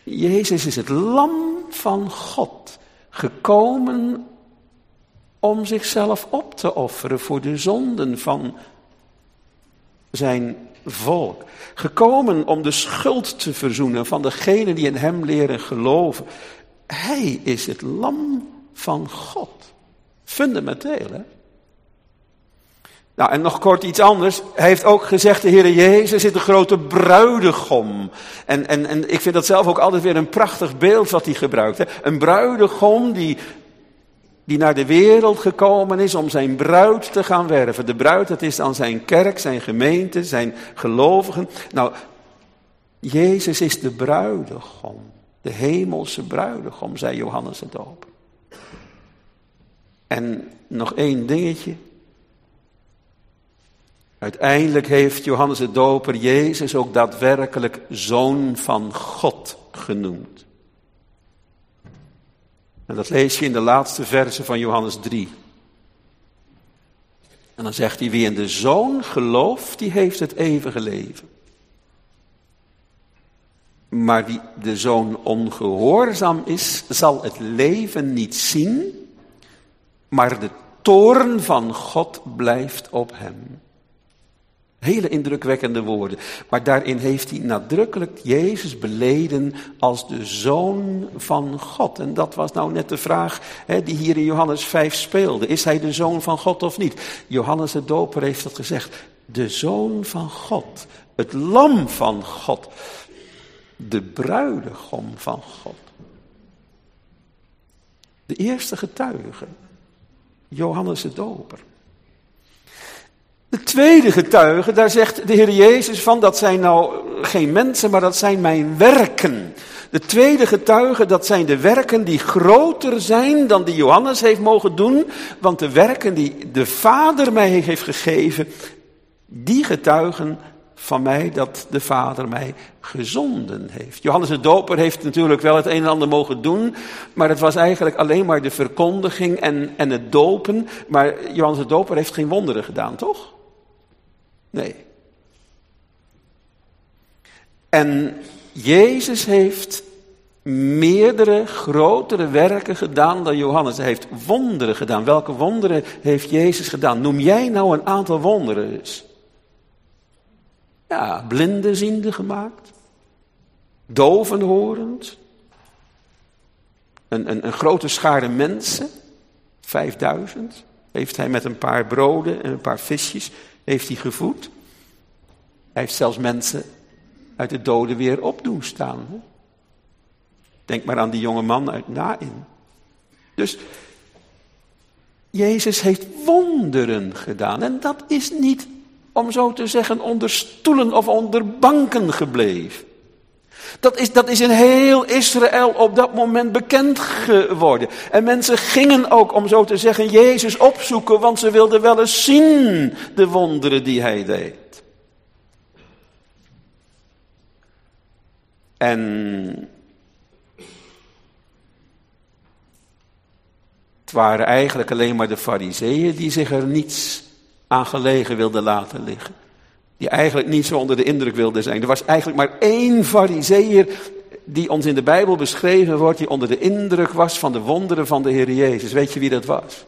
Jezus is het lam van God, gekomen om zichzelf op te offeren voor de zonden van zijn volk. Gekomen om de schuld te verzoenen van degenen die in hem leren geloven. Hij is het lam van God. Fundamenteel, hè? Nou, en nog kort iets anders. Hij heeft ook gezegd, de Heer Jezus is de grote bruidegom. En ik vind dat zelf ook altijd weer een prachtig beeld wat hij gebruikt. Hè? Een bruidegom die naar de wereld gekomen is om zijn bruid te gaan werven. De bruid, dat is dan zijn kerk, zijn gemeente, zijn gelovigen. Nou, Jezus is de bruidegom. De hemelse bruidegom, zei Johannes de Doper. En nog één dingetje. Uiteindelijk heeft Johannes de Doper Jezus ook daadwerkelijk Zoon van God genoemd. En dat lees je in de laatste verse van Johannes 3. En dan zegt hij, wie in de Zoon gelooft, die heeft het eeuwige leven. Maar wie de Zoon ongehoorzaam is, zal het leven niet zien, maar de toorn van God blijft op hem. Hele indrukwekkende woorden. Maar daarin heeft hij nadrukkelijk Jezus beleden als de Zoon van God. En dat was nou net de vraag die hier in Johannes 5 speelde. Is hij de Zoon van God of niet? Johannes de Doper heeft dat gezegd. De Zoon van God. Het lam van God. De bruidegom van God. De eerste getuige. Johannes de Doper. De tweede getuige, daar zegt de Heer Jezus van, dat zijn nou geen mensen, maar dat zijn mijn werken. De tweede getuige, dat zijn de werken die groter zijn dan die Johannes heeft mogen doen. Want de werken die de Vader mij heeft gegeven, die getuigen van mij dat de Vader mij gezonden heeft. Johannes de Doper heeft natuurlijk wel het een en ander mogen doen, maar het was eigenlijk alleen maar de verkondiging en het dopen. Maar Johannes de Doper heeft geen wonderen gedaan, toch? Nee. En Jezus heeft meerdere grotere werken gedaan dan Johannes. Hij heeft wonderen gedaan. Welke wonderen heeft Jezus gedaan? Noem jij nou een aantal wonderen eens? Ja, blinden ziende gemaakt. Doven horend. Een grote schare mensen. 5000. Heeft hij met een paar broden en een paar visjes heeft hij gevoed. Hij heeft zelfs mensen uit de doden weer op doen staan. Hè? Denk maar aan die jonge man uit Naïn. Dus Jezus heeft wonderen gedaan. En dat is niet, om zo te zeggen, onder stoelen of onder banken gebleven. Dat is in heel Israël op dat moment bekend geworden. En mensen gingen ook, om zo te zeggen, Jezus opzoeken, want ze wilden wel eens zien de wonderen die hij deed. En het waren eigenlijk alleen maar de Farizeeën die zich er niets aan gelegen wilden laten liggen. Die eigenlijk niet zo onder de indruk wilden zijn. Er was eigenlijk maar één Farizeeër die ons in de Bijbel beschreven wordt, die onder de indruk was van de wonderen van de Heer Jezus. Weet je wie dat was?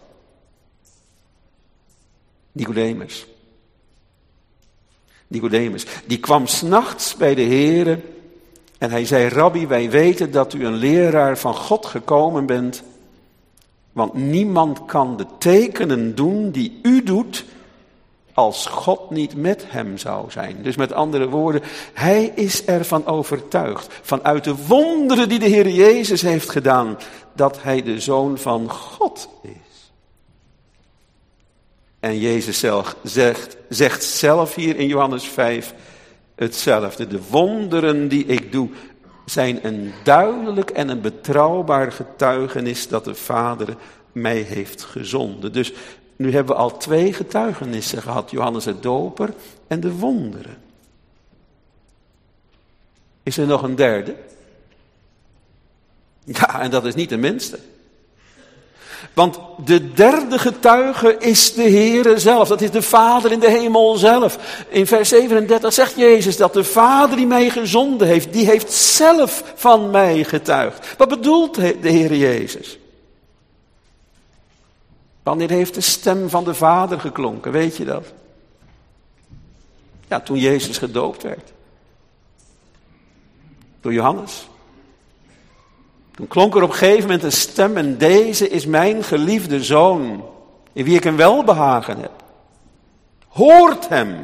Nicodemus. Nicodemus. Die kwam 's nachts bij de Heer en hij zei, Rabbi, wij weten dat u een leraar van God gekomen bent, want niemand kan de tekenen doen die u doet, als God niet met hem zou zijn. Dus met andere woorden, hij is ervan overtuigd, vanuit de wonderen die de Heer Jezus heeft gedaan, dat hij de Zoon van God is. En Jezus zegt zelf hier in Johannes 5 hetzelfde. De wonderen die ik doe, zijn een duidelijk en een betrouwbaar getuigenis dat de Vader mij heeft gezonden. Dus nu hebben we al 2 getuigenissen gehad, Johannes de Doper en de wonderen. Is er nog een derde? Ja, en dat is niet de minste. Want de derde getuige is de Heere zelf. Dat is de Vader in de hemel zelf. In vers 37 zegt Jezus dat de Vader die mij gezonden heeft, die heeft zelf van mij getuigd. Wat bedoelt de Heere Jezus? Wanneer heeft de stem van de Vader geklonken? Weet je dat? Ja, toen Jezus gedoopt werd. Door Johannes. Toen klonk er op een gegeven moment een stem en deze is mijn geliefde zoon, in wie ik een welbehagen heb. Hoort hem.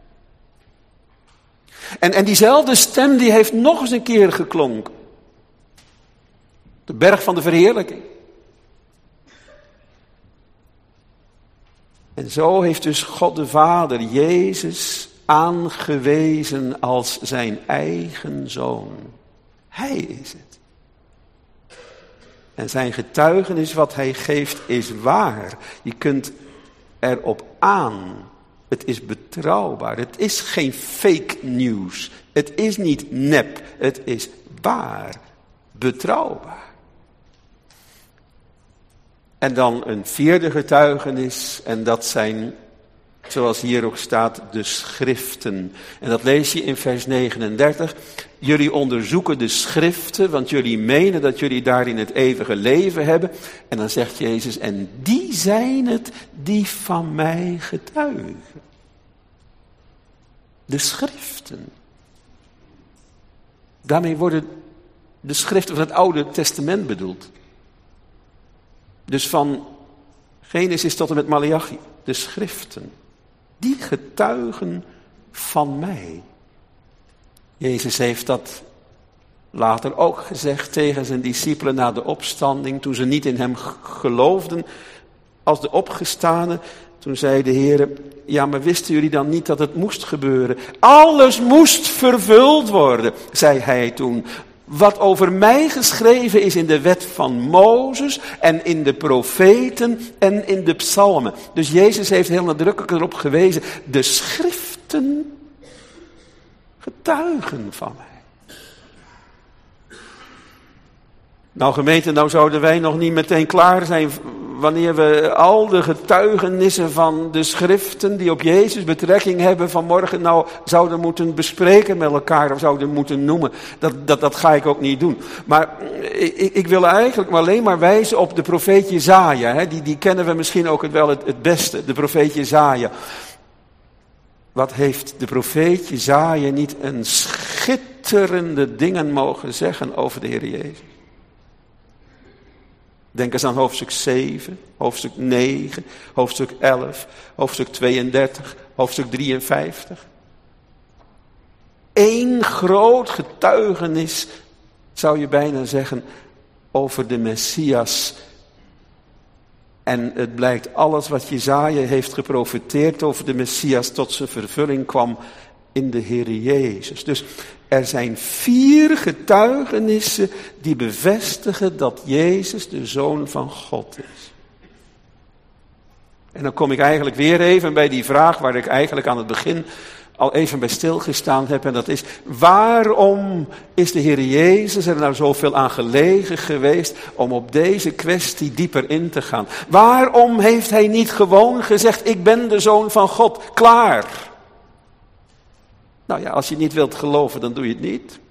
En diezelfde stem die heeft nog eens een keer geklonken. De berg van de verheerlijking. En zo heeft dus God de Vader Jezus aangewezen als zijn eigen zoon. Hij is het. En zijn getuigenis wat hij geeft is waar. Je kunt erop aan. Het is betrouwbaar. Het is geen fake news. Het is niet nep. Het is waar. Betrouwbaar. En dan een vierde getuigenis. En dat zijn, zoals hier ook staat, de schriften. En dat lees je in vers 39. Jullie onderzoeken de schriften, want jullie menen dat jullie daarin het eeuwige leven hebben. En dan zegt Jezus, en die zijn het die van mij getuigen. De schriften. Daarmee worden de schriften van het Oude Testament bedoeld. Dus van Genesis tot en met Maleachi, de schriften. Die getuigen van mij. Jezus heeft dat later ook gezegd tegen zijn discipelen na de opstanding, toen ze niet in hem geloofden als de opgestane. Toen zei de Heer, ja, maar wisten jullie dan niet dat het moest gebeuren? Alles moest vervuld worden, zei hij toen. Wat over mij geschreven is in de wet van Mozes en in de profeten en in de psalmen. Dus Jezus heeft heel nadrukkelijk erop gewezen, de schriften getuigen van mij. Nou gemeente, nou zouden wij nog niet meteen klaar zijn wanneer we al de getuigenissen van de schriften die op Jezus betrekking hebben vanmorgen nou zouden moeten bespreken met elkaar of zouden moeten noemen. Dat ga ik ook niet doen. Maar ik wil eigenlijk alleen maar wijzen op de profeet Jesaja. Die kennen we misschien ook wel het beste, de profeet Jesaja. Wat heeft de profeet Jesaja niet een schitterende dingen mogen zeggen over de Heer Jezus? Denk eens aan hoofdstuk 7, hoofdstuk 9, hoofdstuk 11, hoofdstuk 32, hoofdstuk 53. Eén groot getuigenis, zou je bijna zeggen, over de Messias. En het blijkt alles wat Jesaja heeft geprofeteerd over de Messias tot zijn vervulling kwam in de Heer Jezus. Dus er zijn 4 getuigenissen die bevestigen dat Jezus de Zoon van God is. En dan kom ik eigenlijk weer even bij die vraag waar ik eigenlijk aan het begin al even bij stilgestaan heb. En dat is, waarom is de Heer Jezus er nou zoveel aan gelegen geweest om op deze kwestie dieper in te gaan? Waarom heeft hij niet gewoon gezegd, ik ben de Zoon van God, klaar? Nou ja, als je niet wilt geloven, dan doe je het niet.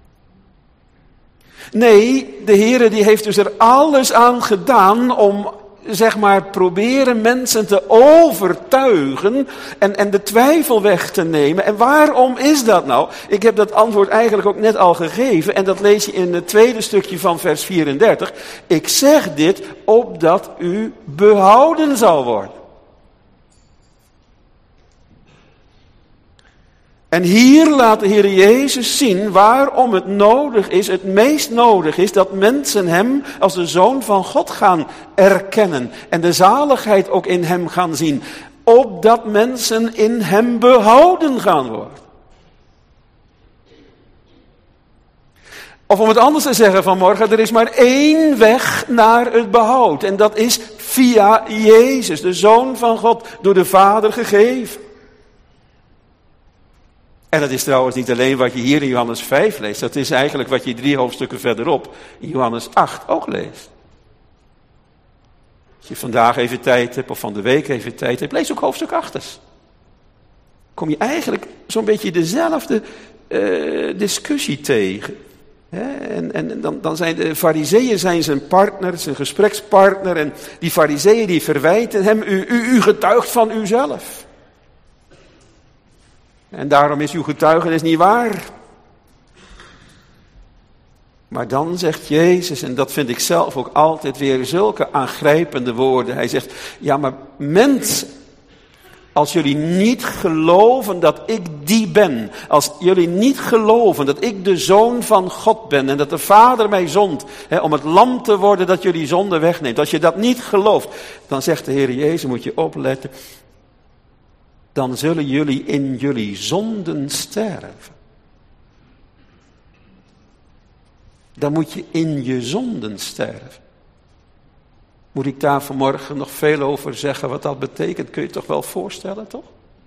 Nee, de Heere die heeft dus er alles aan gedaan om, zeg maar, proberen mensen te overtuigen en de twijfel weg te nemen. En waarom is dat nou? Ik heb dat antwoord eigenlijk ook net al gegeven en dat lees je in het tweede stukje van vers 34. Ik zeg dit opdat u behouden zal worden. En hier laat de Heer Jezus zien waarom het nodig is, het meest nodig is, dat mensen hem als de Zoon van God gaan erkennen. En de zaligheid ook in hem gaan zien. Opdat mensen in hem behouden gaan worden. Of om het anders te zeggen vanmorgen, er is maar 1 weg naar het behoud. En dat is via Jezus, de Zoon van God, door de Vader gegeven. En dat is trouwens niet alleen wat je hier in Johannes 5 leest. Dat is eigenlijk wat je 3 hoofdstukken verderop in Johannes 8 ook leest. Als je vandaag even tijd hebt of van de week even tijd hebt, lees ook hoofdstuk 8. Kom je eigenlijk zo'n beetje dezelfde discussie tegen. En dan zijn de farizeeën zijn partner, zijn gesprekspartner. En die farizeeën die verwijten hem, u getuigt van uzelf. En daarom is uw getuigenis niet waar. Maar dan zegt Jezus, en dat vind ik zelf ook altijd weer zulke aangrijpende woorden. Hij zegt, ja maar mensen, als jullie niet geloven dat ik die ben. Als jullie niet geloven dat ik de Zoon van God ben. En dat de Vader mij zond om het lam te worden dat jullie zonde wegneemt. Als je dat niet gelooft, dan zegt de Heer Jezus, moet je opletten. Dan zullen jullie in jullie zonden sterven. Dan moet je in je zonden sterven. Moet ik daar vanmorgen nog veel over zeggen wat dat betekent? Kun je je toch wel voorstellen, toch?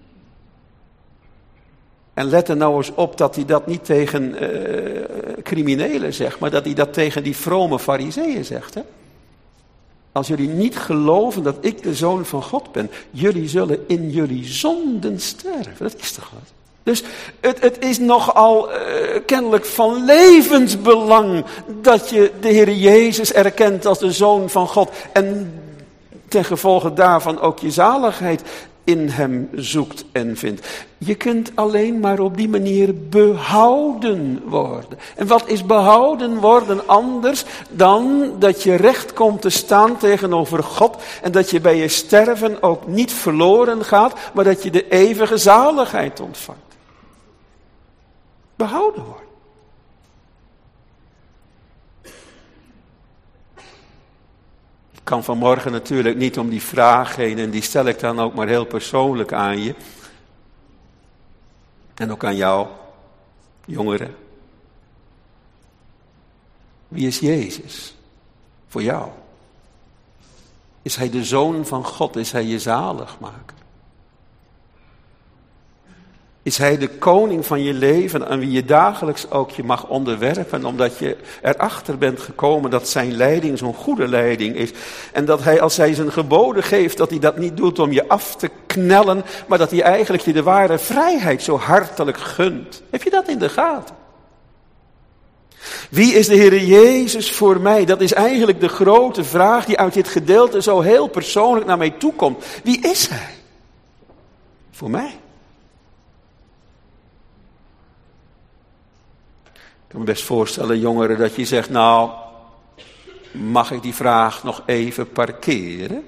En let er nou eens op dat hij dat niet tegen criminelen zegt, maar dat hij dat tegen die vrome farizeeën zegt. Hè? Als jullie niet geloven dat ik de Zoon van God ben, jullie zullen in jullie zonden sterven. Dat is toch wat? Dus het is nogal kennelijk van levensbelang dat je de Heer Jezus erkent als de Zoon van God. En ten gevolge daarvan ook je zaligheid in hem zoekt en vindt. Je kunt alleen maar op die manier behouden worden. En wat is behouden worden anders dan dat je recht komt te staan tegenover God. En dat je bij je sterven ook niet verloren gaat, maar dat je de eeuwige zaligheid ontvangt. Behouden worden. Ik kan vanmorgen natuurlijk niet om die vraag heen en die stel ik dan ook maar heel persoonlijk aan je. En ook aan jou, jongeren. Wie is Jezus voor jou? Is hij de Zoon van God? Is hij je zaligmaker? Is hij de koning van je leven aan wie je dagelijks ook je mag onderwerpen, omdat je erachter bent gekomen dat zijn leiding zo'n goede leiding is. En dat hij, als hij zijn geboden geeft, dat hij dat niet doet om je af te knellen, maar dat hij eigenlijk je de ware vrijheid zo hartelijk gunt. Heb je dat in de gaten? Wie is de Heer Jezus voor mij? Dat is eigenlijk de grote vraag die uit dit gedeelte zo heel persoonlijk naar mij toe komt. Wie is hij? Voor mij. Ik kan me best voorstellen, jongeren, dat je zegt, nou, mag ik die vraag nog even parkeren?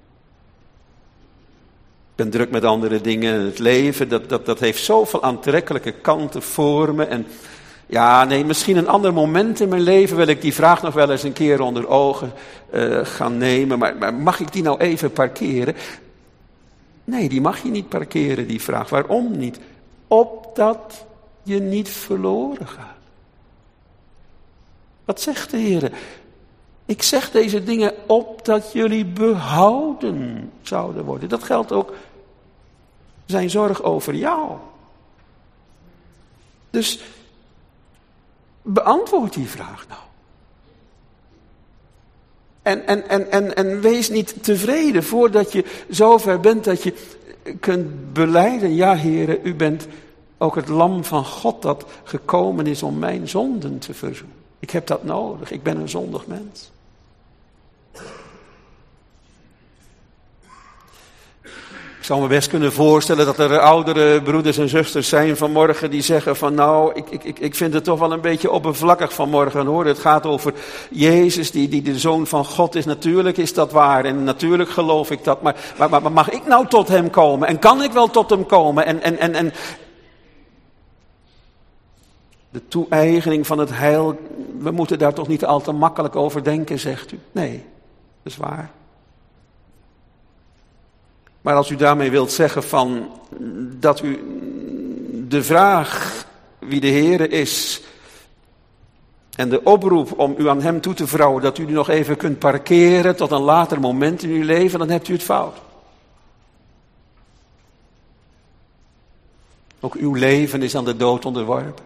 Ik ben druk met andere dingen in het leven, dat heeft zoveel aantrekkelijke kanten voor me. En ja, nee, misschien een ander moment in mijn leven wil ik die vraag nog wel eens een keer onder ogen gaan nemen. Maar mag ik die nou even parkeren? Nee, die mag je niet parkeren, die vraag. Waarom niet? Opdat je niet verloren gaat. Wat zegt de Heer? Ik zeg deze dingen opdat jullie behouden zouden worden. Dat geldt ook zijn zorg over jou. Dus beantwoord die vraag nou. En wees niet tevreden voordat je zover bent dat je kunt belijden. Ja, Heere, u bent ook het lam van God dat gekomen is om mijn zonden te verzoenen. Ik heb dat nodig. Ik ben een zondig mens. Ik zou me best kunnen voorstellen dat er oudere broeders en zusters zijn vanmorgen die zeggen van nou, ik vind het toch wel een beetje oppervlakkig vanmorgen hoor. Het gaat over Jezus die de Zoon van God is. Natuurlijk is dat waar en natuurlijk geloof ik dat. Maar mag ik nou tot hem komen? En kan ik wel tot hem komen? En de toe-eigening van het heil, we moeten daar toch niet al te makkelijk over denken, zegt u. Nee, dat is waar. Maar als u daarmee wilt zeggen van dat u de vraag wie de Heere is en de oproep om u aan hem toe te vertrouwen, dat u die nog even kunt parkeren tot een later moment in uw leven, dan hebt u het fout. Ook uw leven is aan de dood onderworpen.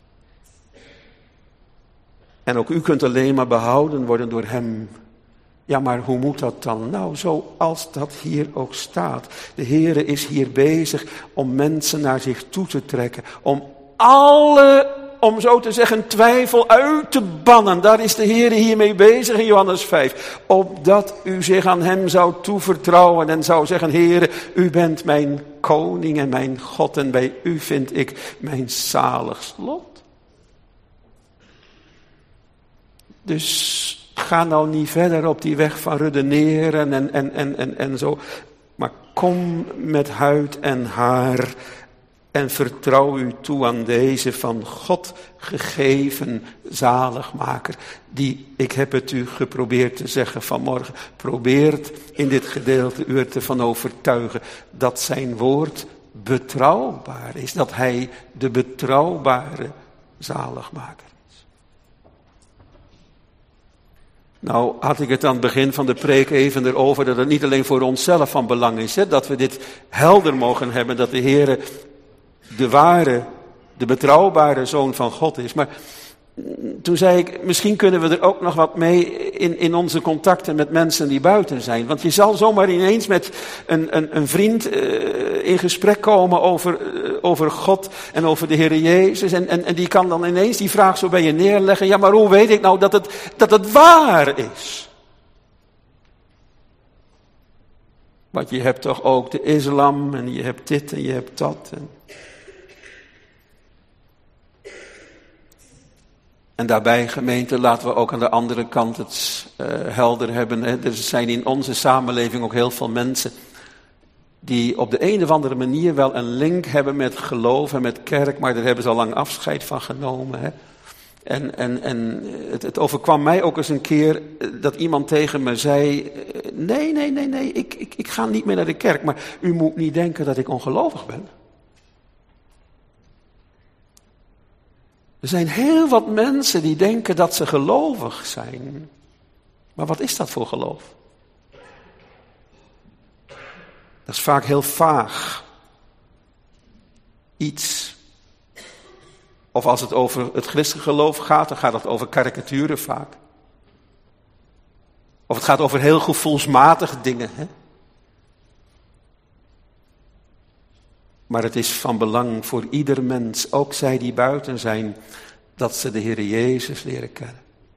En ook u kunt alleen maar behouden worden door hem. Ja, maar hoe moet dat dan? Nou, zoals dat hier ook staat. De Heere is hier bezig om mensen naar zich toe te trekken. Om zo te zeggen, twijfel uit te bannen. Daar is de Heere hiermee bezig in Johannes 5. Opdat u zich aan hem zou toevertrouwen en zou zeggen, Heere, u bent mijn koning en mijn God en bij u vind ik mijn zalig lot. Dus ga nou niet verder op die weg van redeneren en zo. Maar kom met huid en haar en vertrouw u toe aan deze van God gegeven zaligmaker. Die, ik heb het u geprobeerd te zeggen vanmorgen, probeert in dit gedeelte u er van overtuigen dat zijn woord betrouwbaar is. Dat hij de betrouwbare zaligmaker is. Nou had ik het aan het begin van de preek even erover dat het niet alleen voor onszelf van belang is. Dat we dit helder mogen hebben, dat de Heere de ware, de betrouwbare Zoon van God is. Maar toen zei ik, misschien kunnen we er ook nog wat mee in onze contacten met mensen die buiten zijn. Want je zal zomaar ineens met een vriend in gesprek komen over God en over de Heer Jezus. En die kan dan ineens die vraag zo bij je neerleggen. Ja, maar hoe weet ik nou dat het waar is? Want je hebt toch ook de islam en je hebt dit en je hebt dat. En daarbij, gemeente, laten we ook aan de andere kant het helder hebben. Hè. Er zijn in onze samenleving ook heel veel mensen die op de een of andere manier wel een link hebben met geloof en met kerk, maar daar hebben ze al lang afscheid van genomen. Hè. En het overkwam mij ook eens een keer dat iemand tegen me zei, nee, ik ga niet meer naar de kerk, maar u moet niet denken dat ik ongelovig ben. Er zijn heel wat mensen die denken dat ze gelovig zijn. Maar wat is dat voor geloof? Dat is vaak heel vaag. Iets. Of als het over het christelijk geloof gaat, dan gaat het over karikaturen vaak. Of het gaat over heel gevoelsmatige dingen. Hè? Maar het is van belang voor ieder mens, ook zij die buiten zijn, dat ze de Heer Jezus leren kennen.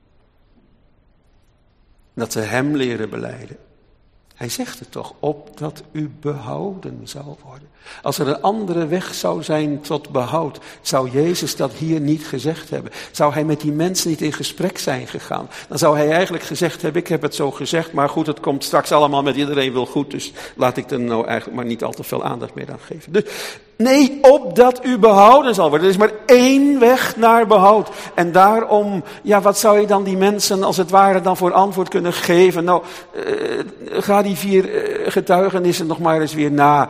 Dat ze hem leren belijden. Hij zegt het toch, opdat u behouden zou worden. Als er een andere weg zou zijn tot behoud, zou Jezus dat hier niet gezegd hebben. Zou hij met die mensen niet in gesprek zijn gegaan. Dan zou hij eigenlijk gezegd hebben, ik heb het zo gezegd, maar goed, het komt straks allemaal met iedereen wel goed. Dus laat ik er nou eigenlijk maar niet al te veel aandacht meer aan geven. Dus nee, opdat u behouden zal worden. Er is maar één weg naar behoud. En daarom, ja, wat zou je dan die mensen als het ware dan voor antwoord kunnen geven? Nou, ga die 4 getuigenissen nog maar eens weer na.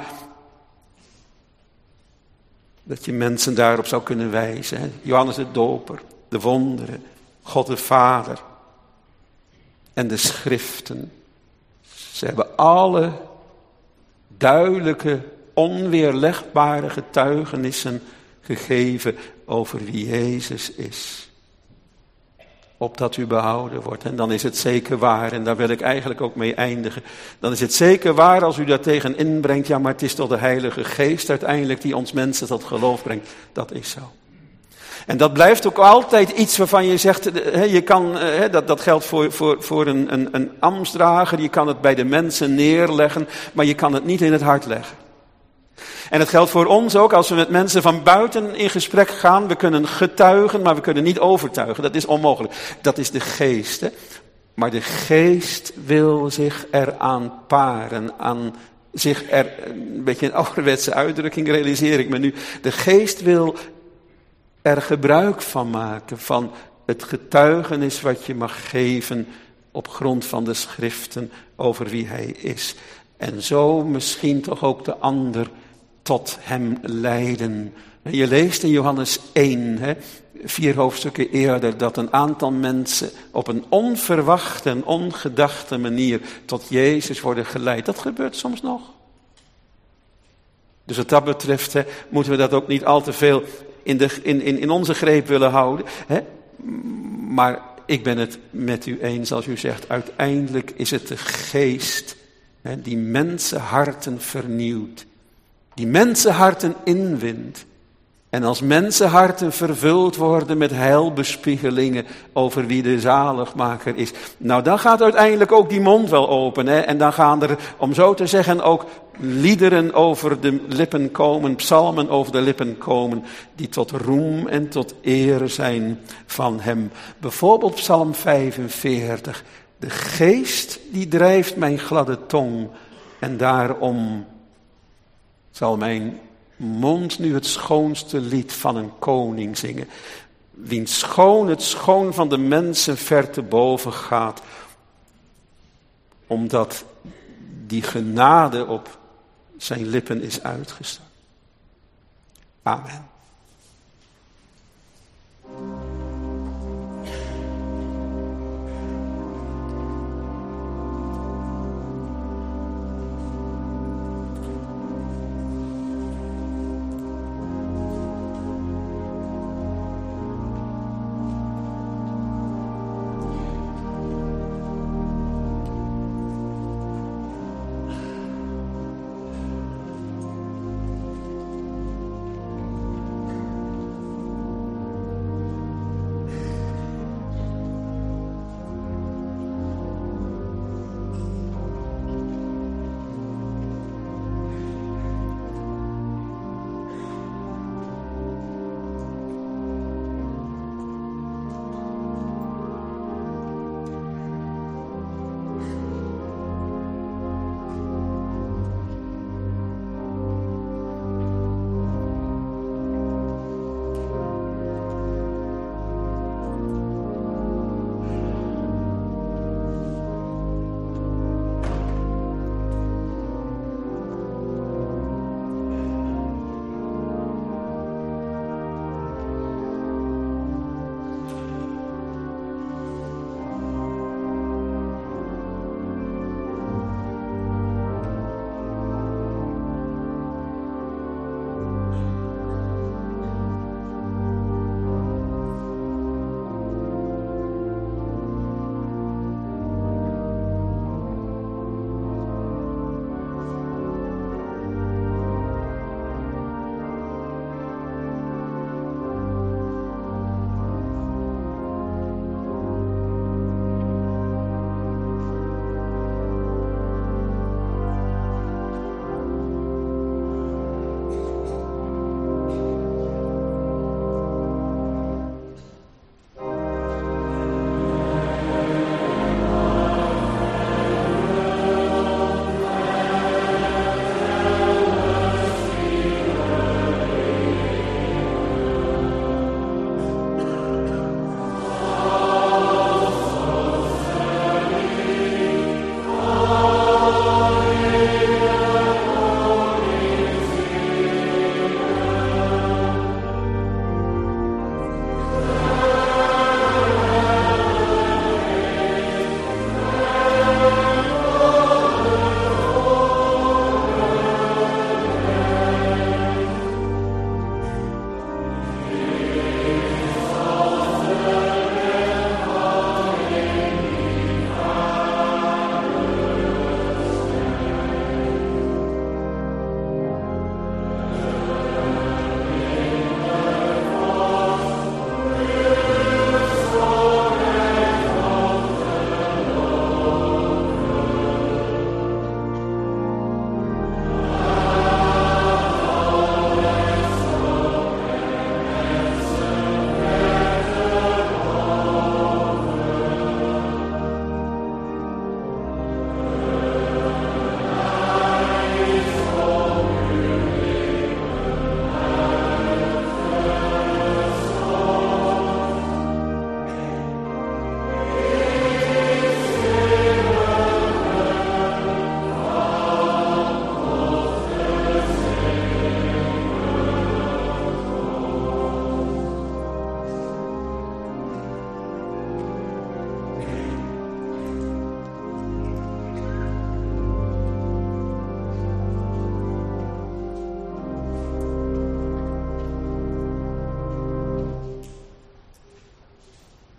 Dat je mensen daarop zou kunnen wijzen. Hè? Johannes de Doper, de wonderen, God de Vader en de schriften. Ze hebben alle duidelijke, onweerlegbare getuigenissen gegeven over wie Jezus is. Opdat u behouden wordt. En dan is het zeker waar, en daar wil ik eigenlijk ook mee eindigen. Dan is het zeker waar als u daar tegen inbrengt, ja, maar het is toch de Heilige Geest uiteindelijk die ons mensen tot geloof brengt. Dat is zo. En dat blijft ook altijd iets waarvan je zegt, je kan, dat geldt voor een ambtsdrager, je kan het bij de mensen neerleggen, maar je kan het niet in het hart leggen. En het geldt voor ons ook als we met mensen van buiten in gesprek gaan. We kunnen getuigen, maar we kunnen niet overtuigen. Dat is onmogelijk. Dat is de geest. Hè? Maar de geest wil zich eraan paren. Een beetje een ouderwetse uitdrukking realiseer ik me nu. De geest wil er gebruik van maken. Van het getuigenis wat je mag geven op grond van de schriften over wie hij is. En zo misschien toch ook de ander tot hem leiden. Je leest in Johannes 1, 4 hoofdstukken eerder, dat een aantal mensen op een onverwachte en ongedachte manier tot Jezus worden geleid. Dat gebeurt soms nog. Dus wat dat betreft moeten we dat ook niet al te veel in onze greep willen houden. Maar ik ben het met u eens als u zegt, uiteindelijk is het de geest die mensenharten vernieuwt. Die mensenharten inwint. En als mensenharten vervuld worden met heilbespiegelingen over wie de zaligmaker is. Nou, dan gaat uiteindelijk ook die mond wel open. Hè? En dan gaan er, om zo te zeggen, ook liederen over de lippen komen. Psalmen over de lippen komen. Die tot roem en tot eer zijn van hem. Bijvoorbeeld Psalm 45. De geest die drijft mijn gladde tong. En daarom zal mijn mond nu het schoonste lied van een koning zingen. Wiens schoon het schoon van de mensen ver te boven gaat. Omdat die genade op zijn lippen is uitgestort. Amen.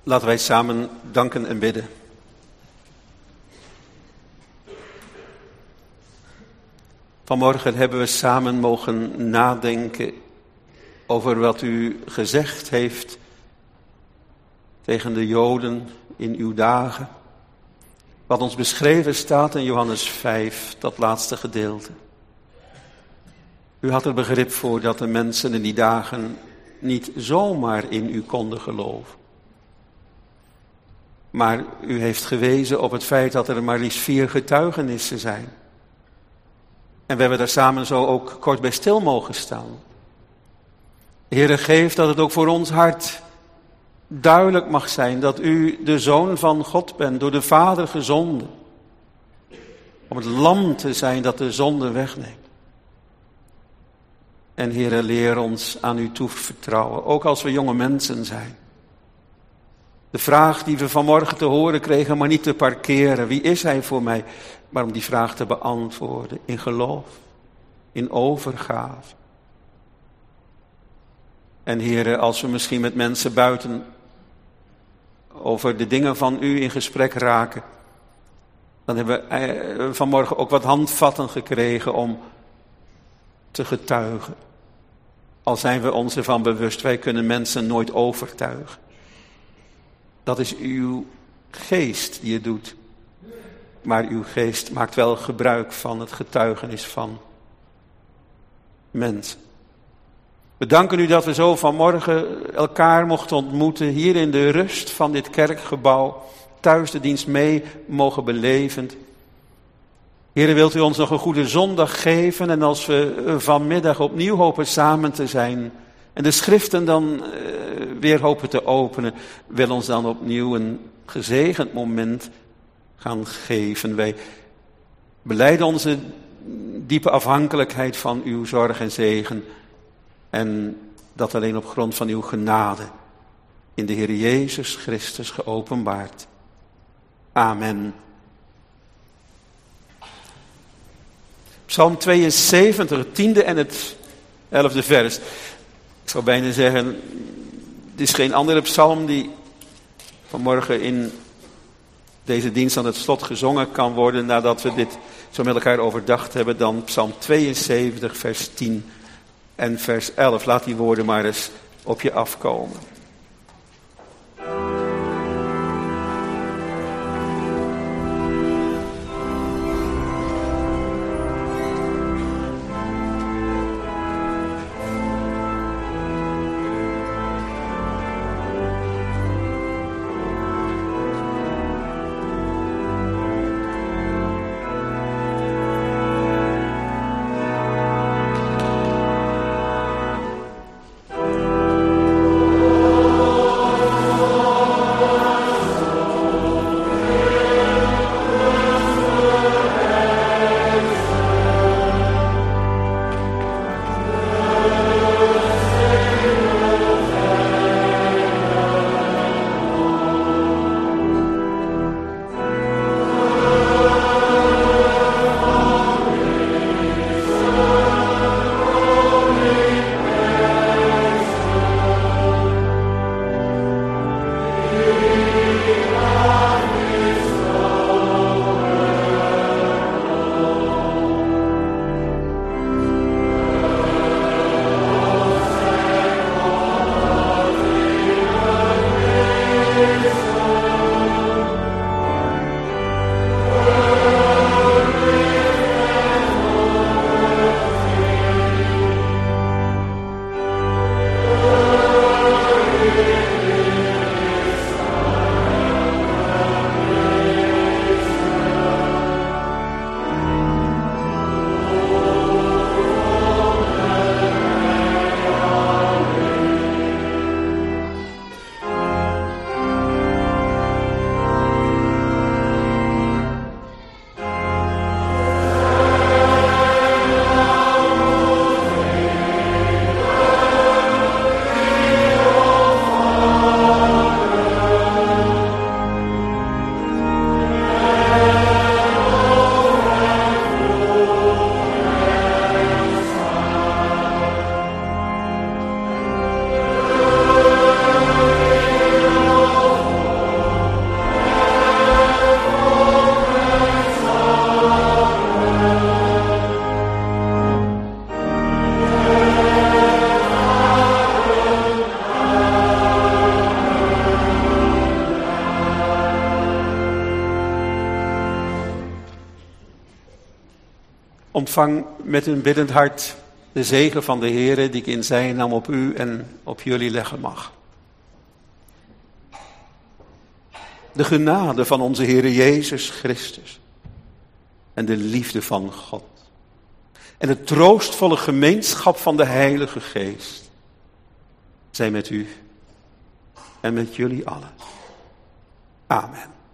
Laten wij samen danken en bidden. Vanmorgen hebben we samen mogen nadenken over wat u gezegd heeft tegen de Joden in uw dagen. Wat ons beschreven staat in Johannes 5, dat laatste gedeelte. U had er begrip voor dat de mensen in die dagen niet zomaar in u konden geloven. Maar u heeft gewezen op het feit dat er maar liefst 4 getuigenissen zijn. En we hebben daar samen zo ook kort bij stil mogen staan. Heere, geef dat het ook voor ons hart duidelijk mag zijn dat u de Zoon van God bent, door de Vader gezonden. Om het lam te zijn dat de zonde wegneemt. En Heere, leer ons aan u toe vertrouwen, ook als we jonge mensen zijn. De vraag die we vanmorgen te horen kregen, maar niet te parkeren. Wie is hij voor mij? Maar om die vraag te beantwoorden in geloof, in overgave. En Heere, als we misschien met mensen buiten over de dingen van u in gesprek raken, dan hebben we vanmorgen ook wat handvatten gekregen om te getuigen. Al zijn we ons ervan bewust, wij kunnen mensen nooit overtuigen. Dat is uw geest die het doet. Maar uw geest maakt wel gebruik van het getuigenis van mensen. We danken u dat we zo vanmorgen elkaar mochten ontmoeten, hier in de rust van dit kerkgebouw, thuis de dienst mee mogen beleven. Heere, wilt u ons nog een goede zondag geven en als we vanmiddag opnieuw hopen samen te zijn en de schriften dan weer hopen te openen, wil ons dan opnieuw een gezegend moment gaan geven. Wij belijden onze diepe afhankelijkheid van uw zorg en zegen. En dat alleen op grond van uw genade in de Heer Jezus Christus geopenbaard. Amen. Psalm 72, het 10e en het 11e vers. Ik zou bijna zeggen, het is geen andere psalm die vanmorgen in deze dienst aan het slot gezongen kan worden nadat we dit zo met elkaar overdacht hebben dan Psalm 72, vers 10 en vers 11. Laat die woorden maar eens op je afkomen. ontvang met een biddend hart de zegen van de Heere die ik in zijn naam op u en op jullie leggen mag. De genade van onze Heere Jezus Christus en de liefde van God en de troostvolle gemeenschap van de Heilige Geest zijn met u en met jullie allen. Amen.